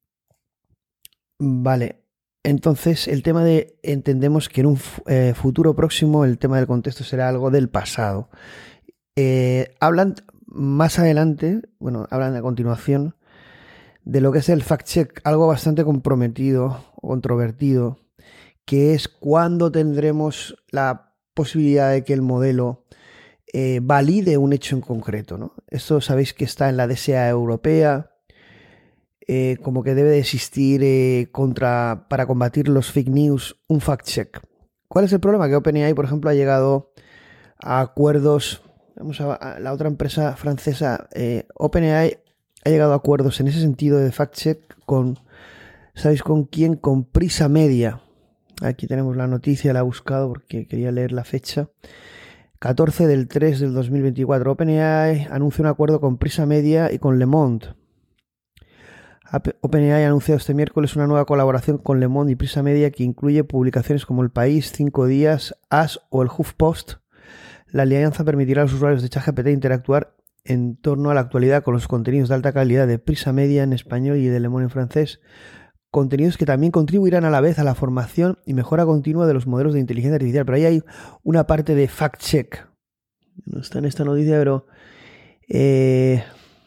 vale, entonces el tema de, entendemos que en un eh, futuro próximo el tema del contexto será algo del pasado. Eh, hablan más adelante, bueno, hablan a continuación de lo que es el fact-check, algo bastante comprometido o controvertido, que es cuándo tendremos la posibilidad de que el modelo eh, valide un hecho en concreto, ¿no? Esto sabéis que está en la D S A europea, eh, como que debe de existir eh, contra, para combatir los fake news, un fact-check. ¿Cuál es el problema? Que OpenAI, por ejemplo, ha llegado a acuerdos, vamos a, a la otra empresa francesa, eh, OpenAI, ha llegado a acuerdos en ese sentido de fact-check con, ¿sabéis con quién? Con Prisa Media. Aquí tenemos la noticia, la he buscado porque quería leer la fecha. catorce del tres del dos mil veinticuatro. OpenAI anuncia un acuerdo con Prisa Media y con Le Monde. OpenAI ha anunciado este miércoles una nueva colaboración con Le Monde y Prisa Media que incluye publicaciones como El País, Cinco Días, As o el HuffPost. La alianza permitirá a los usuarios de ChatGPT interactuar en torno a la actualidad con los contenidos de alta calidad de Prisa Media en español y de Le Monde en francés, contenidos que también contribuirán a la vez a la formación y mejora continua de los modelos de inteligencia artificial. Pero ahí hay una parte de fact-check. No está en esta noticia, pero eh,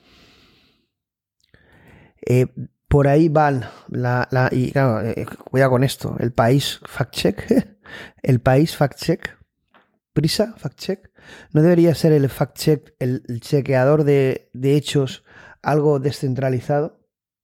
eh, por ahí van la, la y claro, eh, cuidado con esto, El País fact-check, El País fact-check, Prisa fact-check. ¿No debería ser el fact-check, el, el chequeador de, de hechos, algo descentralizado?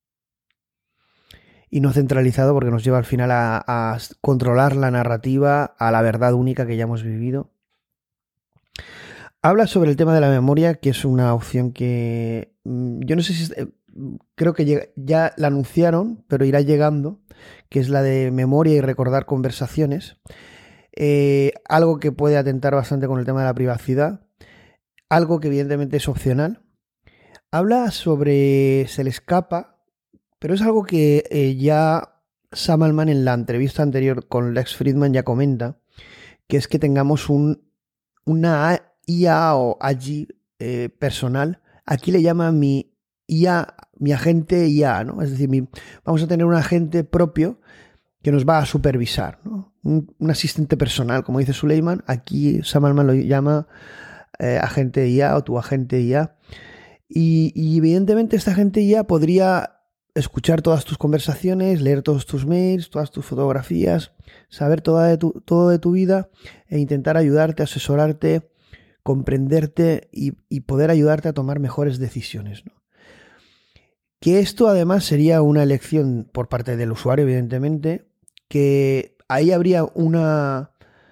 Y no centralizado, porque nos lleva al final a, a controlar la narrativa, a la verdad única que ya hemos vivido. Habla sobre el tema de la memoria, que es una opción que yo no sé si... Creo que llega, ya la anunciaron, pero irá llegando, que es la de memoria y recordar conversaciones. Eh, algo que puede atentar bastante con el tema de la privacidad, algo que evidentemente es opcional. Habla sobre, se le escapa, pero es algo que eh, ya Sam Altman en la entrevista anterior con Lex Fridman ya comenta, que es que tengamos un, una I A o A G I eh, personal. Aquí le llama mi I A, mi agente I A, ¿no? Es decir, mi, vamos a tener un agente propio que nos va a supervisar, ¿no? Un, un asistente personal, como dice Suleiman. Aquí Sam Altman lo llama eh, agente I A o tu agente I A. Y, y evidentemente esta agente I A podría escuchar todas tus conversaciones, leer todos tus mails, todas tus fotografías, saber toda de tu, todo de tu vida e intentar ayudarte, asesorarte, comprenderte y, y poder ayudarte a tomar mejores decisiones, ¿no? Que esto además sería una elección por parte del usuario, evidentemente, que ahí habría una...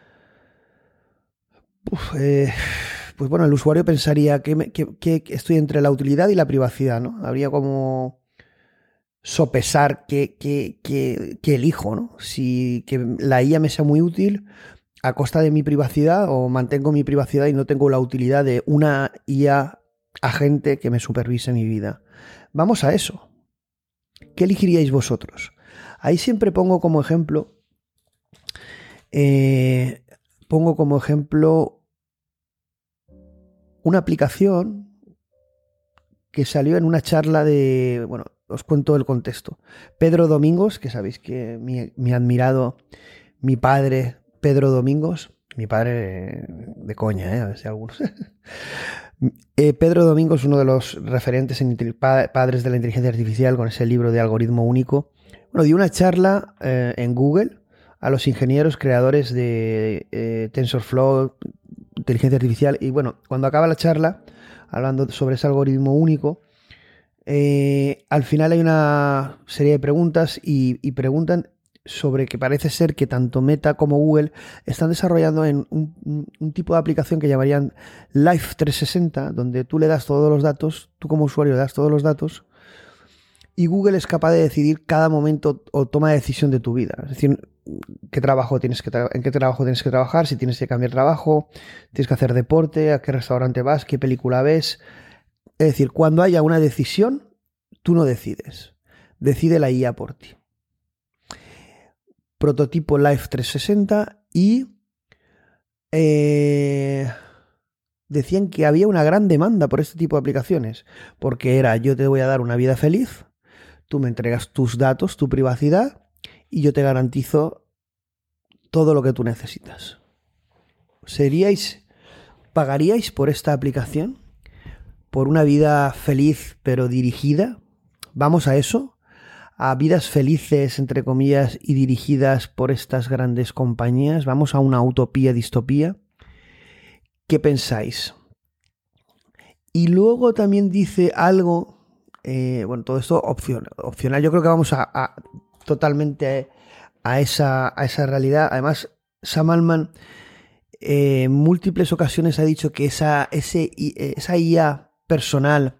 Uf, eh, pues bueno, el usuario pensaría que, me, que, que estoy entre la utilidad y la privacidad, ¿no? Habría como sopesar qué que, que, que elijo, ¿no? Si que la I A me sea muy útil a costa de mi privacidad o mantengo mi privacidad y no tengo la utilidad de una I A agente que me supervise mi vida. Vamos a eso. ¿Qué elegiríais vosotros? Ahí siempre pongo como ejemplo, eh, pongo como ejemplo una aplicación que salió en una charla de, bueno, os cuento el contexto. Pedro Domingos, que sabéis que mi, mi admirado, mi padre Pedro Domingos, mi padre de, de coña, ¿eh? A ver si algunos... Eh, Pedro Domingos, uno de los referentes en padres de la inteligencia artificial con ese libro de Algoritmo Único, bueno, dio una charla eh, en Google a los ingenieros creadores de eh, TensorFlow, inteligencia artificial, y bueno, cuando acaba la charla, hablando sobre ese algoritmo único, eh, al final hay una serie de preguntas y, y preguntan sobre que parece ser que tanto Meta como Google están desarrollando en un, un tipo de aplicación que llamarían Life trescientos sesenta, donde tú le das todos los datos, tú como usuario le das todos los datos y Google es capaz de decidir cada momento o toma de decisión de tu vida. Es decir, qué trabajo tienes que tra- en qué trabajo tienes que trabajar, si tienes que cambiar trabajo, tienes que hacer deporte, a qué restaurante vas, qué película ves. Es decir, cuando haya una decisión, tú no decides, decide la I A por ti. Prototipo Life trescientos sesenta y eh, decían que había una gran demanda por este tipo de aplicaciones, porque era yo te voy a dar una vida feliz, tú me entregas tus datos, tu privacidad y yo te garantizo todo lo que tú necesitas. ¿Seríais, pagaríais por esta aplicación? ¿Por una vida feliz pero dirigida? ¿Vamos a eso? ¿A vidas felices, entre comillas, y dirigidas por estas grandes compañías? ¿Vamos a una utopía, distopía? ¿Qué pensáis? Y luego también dice algo, eh, bueno, todo esto opcional, opcional. Yo creo que vamos a, a totalmente a esa, a esa realidad. Además, Sam Altman eh, en múltiples ocasiones ha dicho que esa, ese, esa I A personal,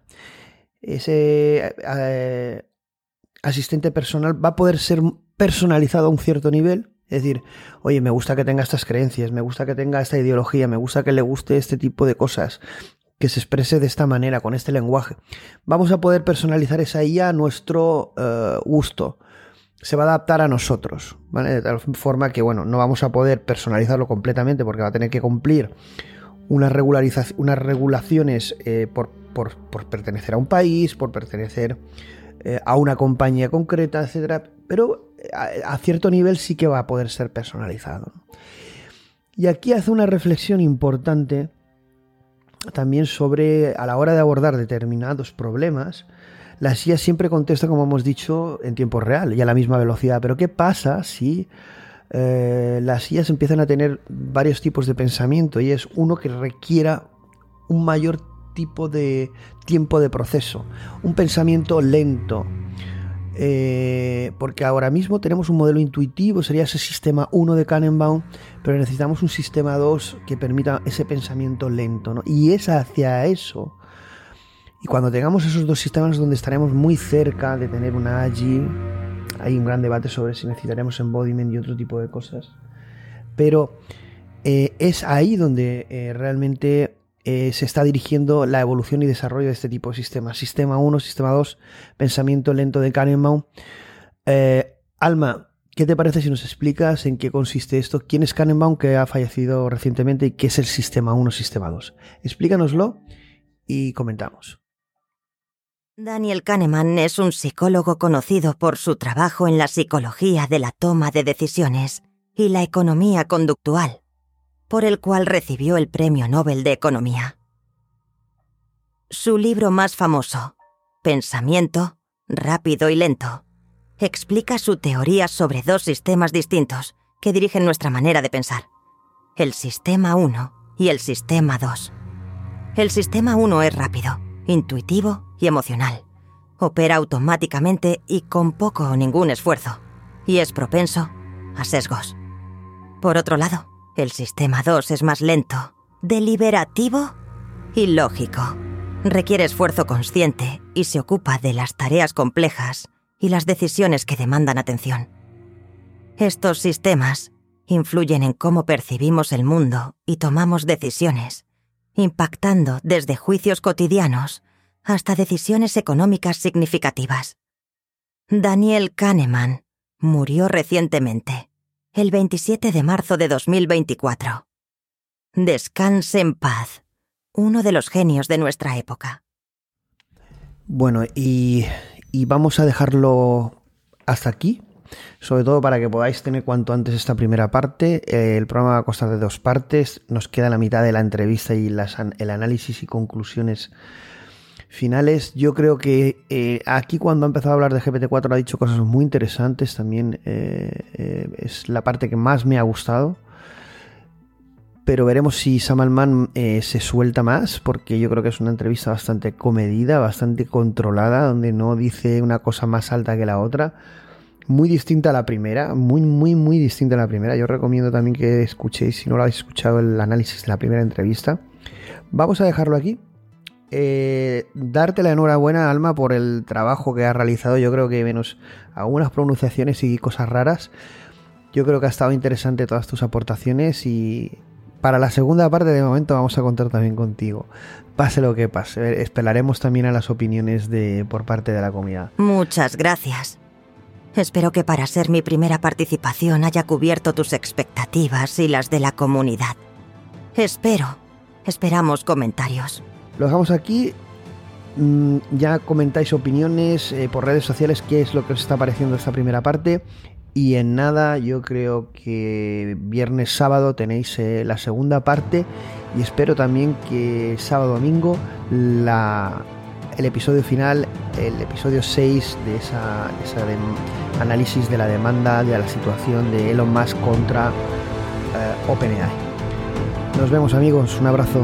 ese... Eh, asistente personal va a poder ser personalizado a un cierto nivel, es decir, oye, me gusta que tenga estas creencias, me gusta que tenga esta ideología, me gusta que le guste este tipo de cosas, que se exprese de esta manera, con este lenguaje. Vamos a poder personalizar esa I A a nuestro uh, gusto, se va a adaptar a nosotros, ¿vale? De tal forma que, bueno, no vamos a poder personalizarlo completamente porque va a tener que cumplir unas, regularizac- unas regulaciones eh, por, por, por pertenecer a un país, por pertenecer eh, a una compañía concreta, etcétera. Pero a, a cierto nivel sí que va a poder ser personalizado. Y aquí hace una reflexión importante también sobre, a la hora de abordar determinados problemas, la I A siempre contesta, como hemos dicho, en tiempo real y a la misma velocidad. Pero ¿qué pasa si eh, las I As empiezan a tener varios tipos de pensamiento? Y es uno que requiera un mayor tipo de tiempo de proceso, un pensamiento lento. Eh, porque ahora mismo tenemos un modelo intuitivo, sería ese sistema uno de Kahnebaum, pero necesitamos un sistema dos que permita ese pensamiento lento, ¿no? Y es hacia eso. Y cuando tengamos esos dos sistemas donde estaremos muy cerca de tener una A G I, hay un gran debate sobre si necesitaremos embodiment y otro tipo de cosas, pero eh, es ahí donde eh, realmente eh, se está dirigiendo la evolución y desarrollo de este tipo de sistemas. Sistema uno, sistema dos, pensamiento lento de Kahnebaum. Eh, Alma, ¿qué te parece si nos explicas en qué consiste esto? ¿Quién es Kahnebaum, que ha fallecido recientemente, y qué es el sistema uno, sistema dos? Explícanoslo y comentamos. Daniel Kahneman es un psicólogo conocido por su trabajo en la psicología de la toma de decisiones y la economía conductual. por el cual recibió el Premio Nobel de Economía. Su libro más famoso, Pensamiento, rápido y lento, explica su teoría sobre dos sistemas distintos que dirigen nuestra manera de pensar, el Sistema uno y el Sistema dos. El Sistema uno es rápido, intuitivo y emocional. Opera automáticamente y con poco o ningún esfuerzo, y es propenso a sesgos. Por otro lado, el Sistema dos es más lento, deliberativo y lógico. Requiere esfuerzo consciente y se ocupa de las tareas complejas y las decisiones que demandan atención. Estos sistemas influyen en cómo percibimos el mundo y tomamos decisiones, impactando desde juicios cotidianos hasta decisiones económicas significativas. Daniel Kahneman murió recientemente, el veintisiete de marzo de dos mil veinticuatro. Descanse en paz, uno de los genios de nuestra época. Bueno, y, y vamos a dejarlo hasta aquí, sobre todo para que podáis tener cuanto antes esta primera parte. Eh, el programa va a constar de dos partes, nos queda la mitad de la entrevista y las, el análisis y conclusiones finales. Yo creo que eh, aquí cuando ha empezado a hablar de G P T cuatro ha dicho cosas muy interesantes también, eh, eh, es la parte que más me ha gustado. Pero veremos si Sam Altman eh, se suelta más, porque yo creo que es una entrevista bastante comedida, bastante controlada, donde no dice una cosa más alta que la otra. Muy distinta a la primera, muy, muy, muy distinta a la primera. Yo recomiendo también que escuchéis, si no lo habéis escuchado, el análisis de la primera entrevista. Vamos a dejarlo aquí. Eh, darte la enhorabuena, Alma, por el trabajo que has realizado. Yo creo que menos algunas pronunciaciones y cosas raras, yo creo que ha estado interesante todas tus aportaciones y... para la segunda parte, de momento, vamos a contar también contigo. Pase lo que pase. Esperaremos también a las opiniones de por parte de la comunidad. Muchas gracias. Espero que para ser mi primera participación haya cubierto tus expectativas y las de la comunidad. Espero. Esperamos comentarios. Lo dejamos aquí. Ya comentáis opiniones eh, por redes sociales, qué es lo que os está pareciendo esta primera parte. Y en nada, yo creo que viernes, sábado tenéis eh, la segunda parte y espero también que sábado, domingo, la, el episodio final, el episodio seis de esa, de esa de, análisis de la demanda, de la situación de Elon Musk contra eh, OpenAI. Nos vemos, amigos, un abrazo.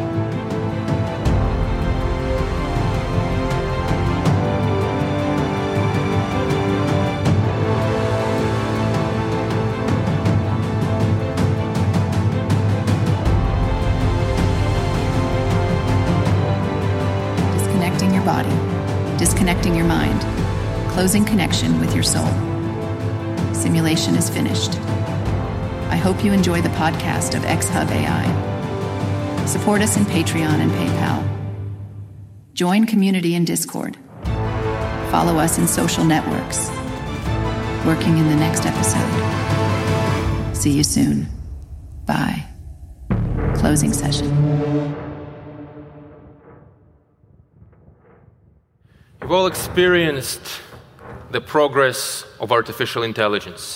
Disconnecting your mind, closing connection with your soul. Simulation is finished. I hope you enjoy the podcast of X-Hub A I. Support us in Patreon and PayPal. Join community in Discord. Follow us in social networks. Working in the next episode. See you soon. Bye. Closing session. We've all experienced the progress of artificial intelligence.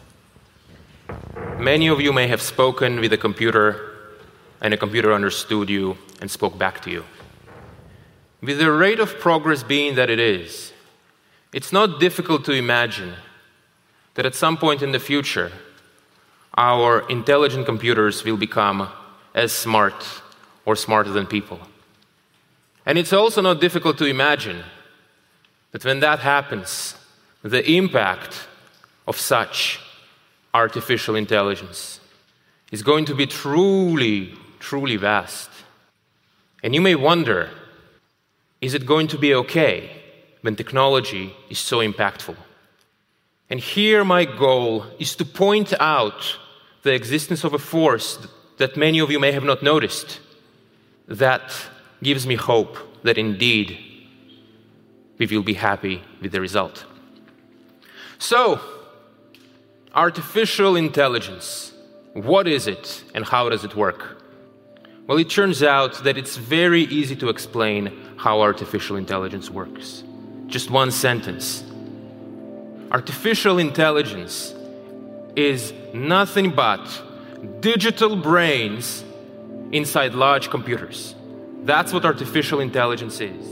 Many of you may have spoken with a computer, and a computer understood you and spoke back to you. With the rate of progress being that it is, it's not difficult to imagine that at some point in the future, our intelligent computers will become as smart or smarter than people. And it's also not difficult to imagine that when that happens, the impact of such artificial intelligence is going to be truly, truly vast. And you may wonder, is it going to be okay when technology is so impactful? And here my goal is to point out the existence of a force that many of you may have not noticed that gives me hope that indeed we will be happy with the result. So, artificial intelligence, what is it and how does it work? Well, it turns out that it's very easy to explain how artificial intelligence works. Just one sentence. Artificial intelligence is nothing but digital brains inside large computers. That's what artificial intelligence is.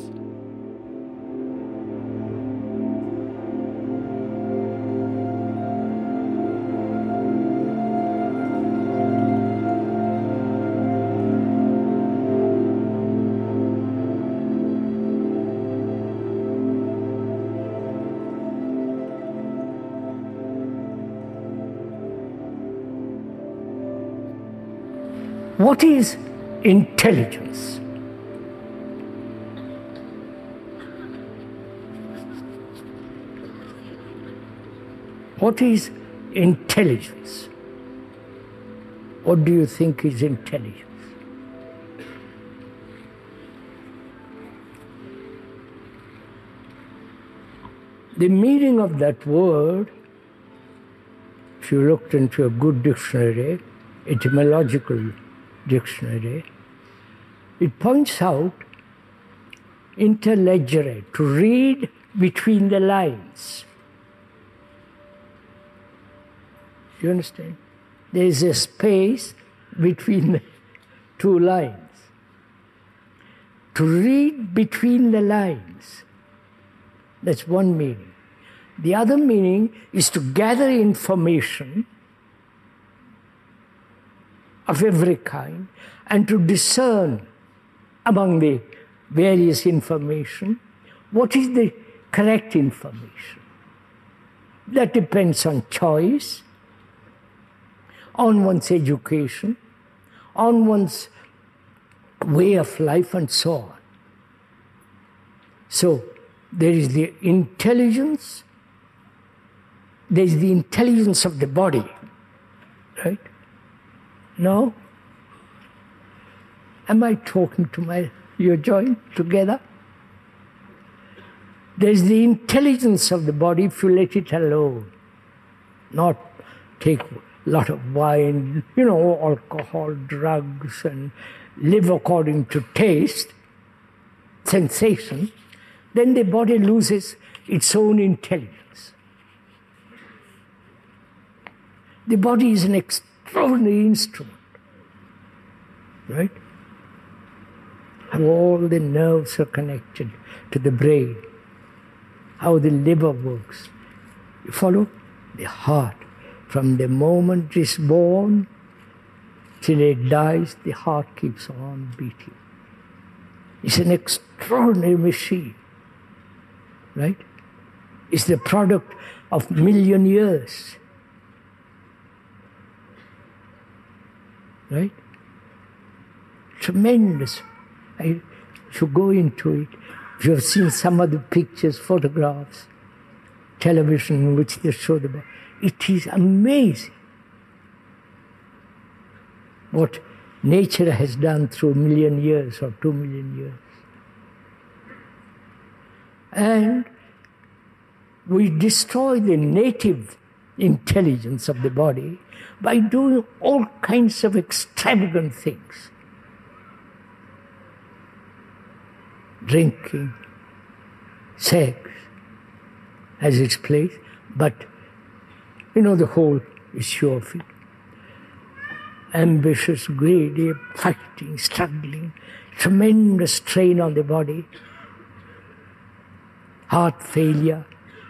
What is intelligence? What is intelligence? What do you think is intelligence? The meaning of that word, if you looked into a good dictionary, etymological dictionary, it points out interleggere, to read between the lines. Do you understand? There is a space between the two lines. To read between the lines. That's one meaning. The other meaning is to gather information of every kind and to discern among the various information what is the correct information. That depends on choice, on one's education, on one's way of life, and so on. So there is the intelligence, there is the intelligence of the body, right? No? Am I talking to my, your joint together? There's the intelligence of the body if you let it alone. Not take a lot of wine, you know, alcohol, drugs, and live according to taste, sensation. Then the body loses its own intelligence. The body is an extraordinary instrument, right? How all the nerves are connected to the brain, how the liver works. You follow? The heart, from the moment it's born till it dies, the heart keeps on beating. It's an extraordinary machine, right? It's the product of million years. Right? Tremendous. I should go into it. If you have seen some of the pictures, photographs, television in which they show the body, it is amazing what nature has done through a million years or two million years. And we destroy the native intelligence of the body by doing all kinds of extravagant things. Drinking, sex has its place, but you know the whole issue of it. Ambitious, greedy, fighting, struggling, tremendous strain on the body, heart failure.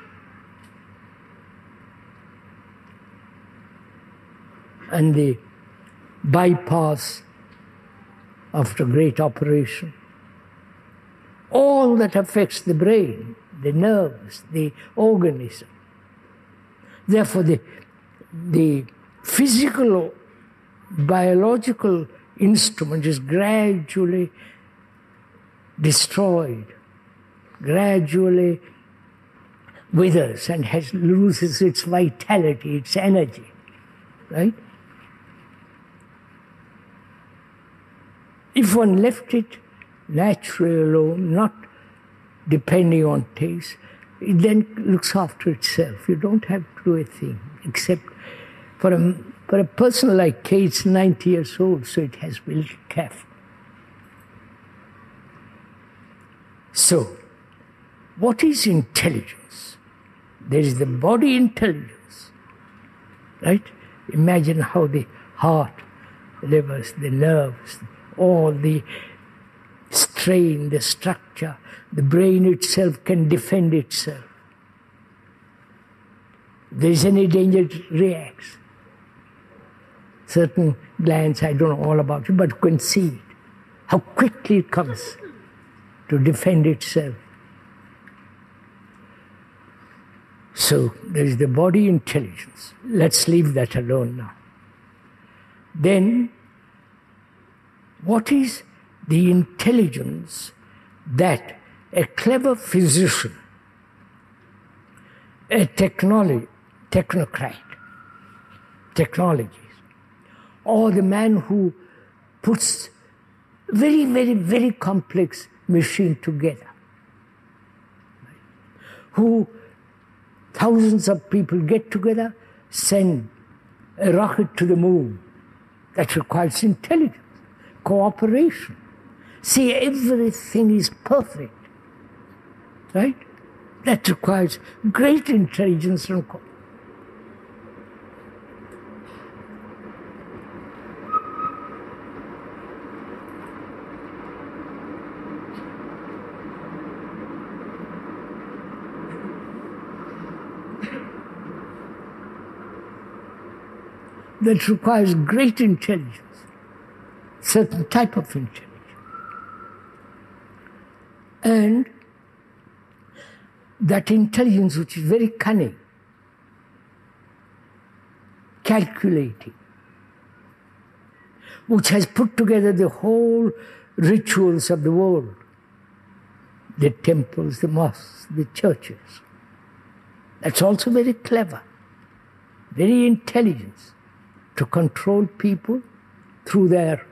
And the bypass after great operation. All that affects the brain, the nerves, the organism. Therefore, the, the physical, biological instrument is gradually destroyed, gradually withers and has, loses its vitality, its energy, right? If one left it naturally alone, not depending on taste, it then looks after itself. You don't have to do a thing, except for a, for a person like Kay, it's ninety years old, so it has to be a little careful. So, what is intelligence? There is the body intelligence, right? Imagine how the heart, livers, the nerves, all the strain, the structure, the brain itself can defend itself. If there is any danger, it reacts. Certain glands, I don't know all about it, but you can see it, how quickly it comes to defend itself. So there is the body intelligence. Let's leave that alone now. Then, what is the intelligence that a clever physician, a technology, technocrat, technologist, or the man who puts very, very, very complex machine together, who thousands of people get together, send a rocket to the moon. That requires intelligence, cooperation. See, everything is perfect, right? That requires great intelligence and cooperation. That requires great intelligence, certain type of intelligence. And that intelligence which is very cunning, calculating, which has put together the whole rituals of the world, the temples, the mosques, the churches. That's also very clever, very intelligent, to control people through their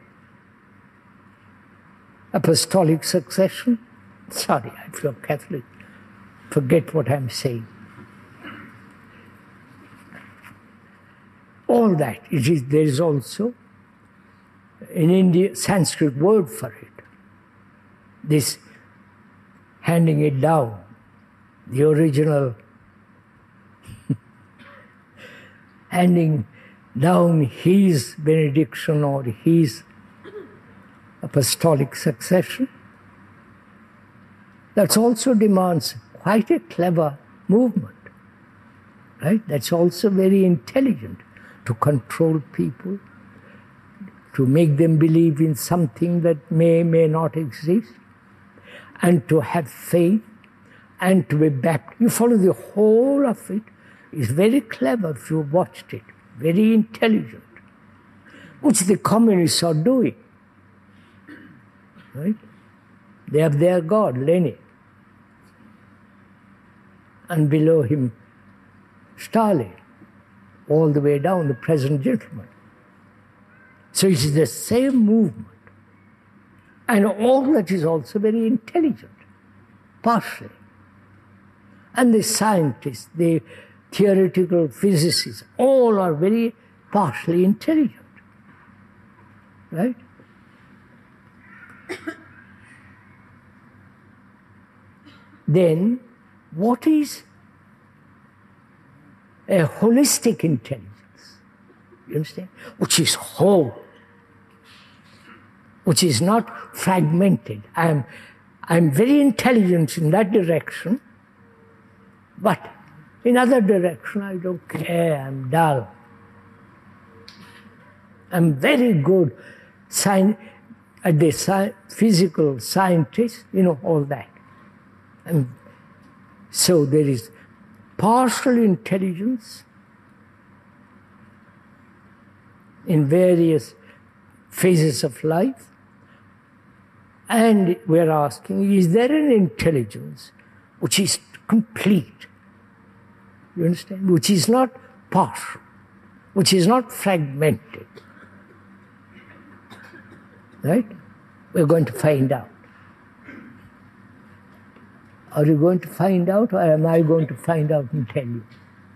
apostolic succession. Sorry, if you're Catholic, forget what I'm saying. All that, it is, there is also in India Sanskrit word for it. This handing it down, the original handing down his benediction or his apostolic succession. That also demands quite a clever movement, right? That's also very intelligent, to control people, to make them believe in something that may, may not exist, and to have faith, and to be back. You follow the whole of it. It's very clever if you watched it. Very intelligent, which the communists are doing, right? They have their God, Lenin, and below him, Stalin, all the way down, the present gentleman. So it is the same movement, and all that is also very intelligent, partially. And the scientists, the theoretical physicists, all are very partially intelligent, right? Then, what is a holistic intelligence? You understand? Which is whole, which is not fragmented. I'm, I'm very intelligent in that direction, but in other direction, I don't care, I'm dull. I'm very good sci- at the sci- physical scientist, you know, all that. And so there is partial intelligence in various phases of life, and we're asking, is there an intelligence which is complete? You understand? Which is not partial, which is not fragmented. Right? We're going to find out. Are you going to find out, or am I going to find out and tell you?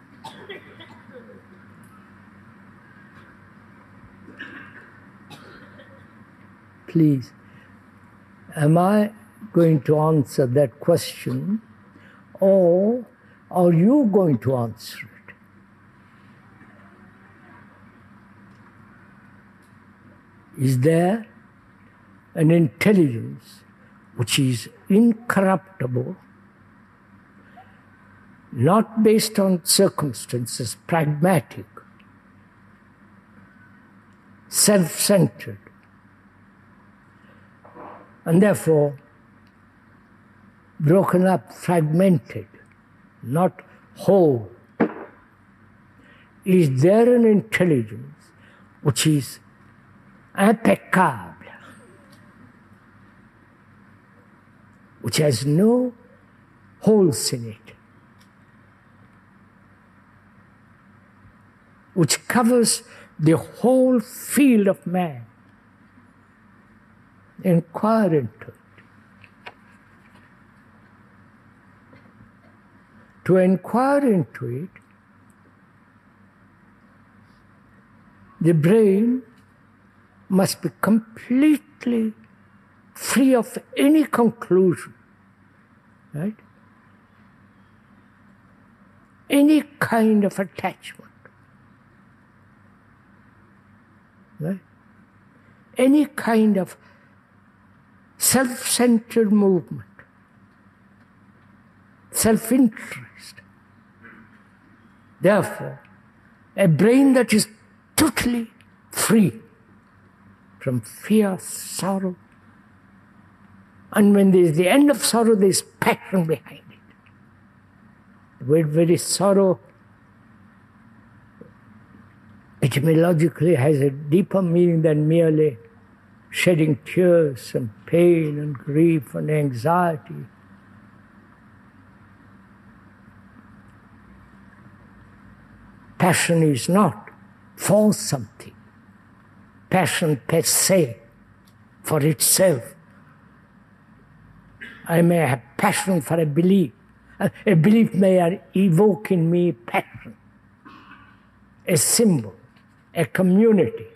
Please, am I going to answer that question, or are you going to answer it? is there an intelligence which is incorruptible, not based on circumstances, pragmatic, self-centered, and therefore broken up, fragmented, not whole. Is there an intelligence which is impeccable, which has no holes in it, which covers the whole field of man? Inquire into it. To inquire into it, the brain must be completely free of any conclusion, right? Any kind of attachment, right? Any kind of self-centered movement, self-interest. Therefore, a brain that is totally free from fear, sorrow, and when there is the end of sorrow, there is passion behind it. The word very sorrow etymologically has a deeper meaning than merely shedding tears and pain and grief and anxiety. Passion is not for something. Passion per se, for itself. I may have passion for a belief. A belief may evoke in me passion, a symbol, a community,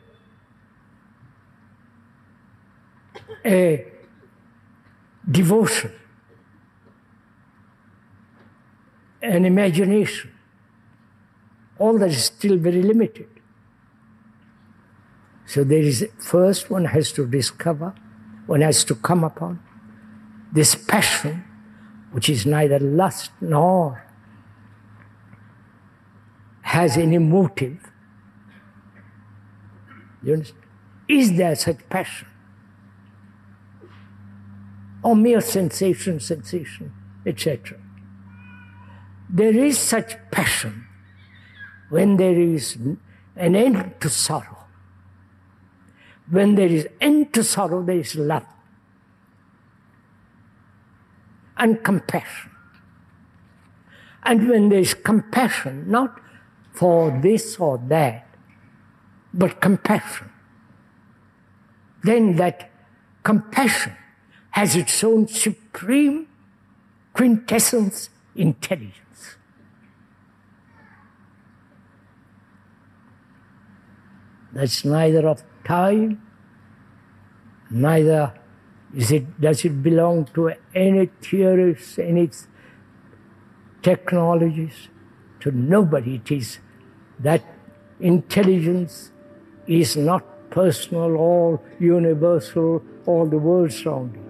a devotion, an imagination. All that is still very limited. So there is, first one has to discover, one has to come upon this passion, which is neither lust nor has any motive. You understand? Is there such passion? Or mere sensation, sensation, et cetera. There is such passion when there is an end to sorrow. When there is end to sorrow, there is love and compassion. And when there is compassion, not for this or that, but compassion, then that compassion has its own supreme quintessence intelligence. That's neither of time, neither is it, does it belong to any theories, any technologies, to nobody. It is that intelligence is not personal or universal, all the world surrounding.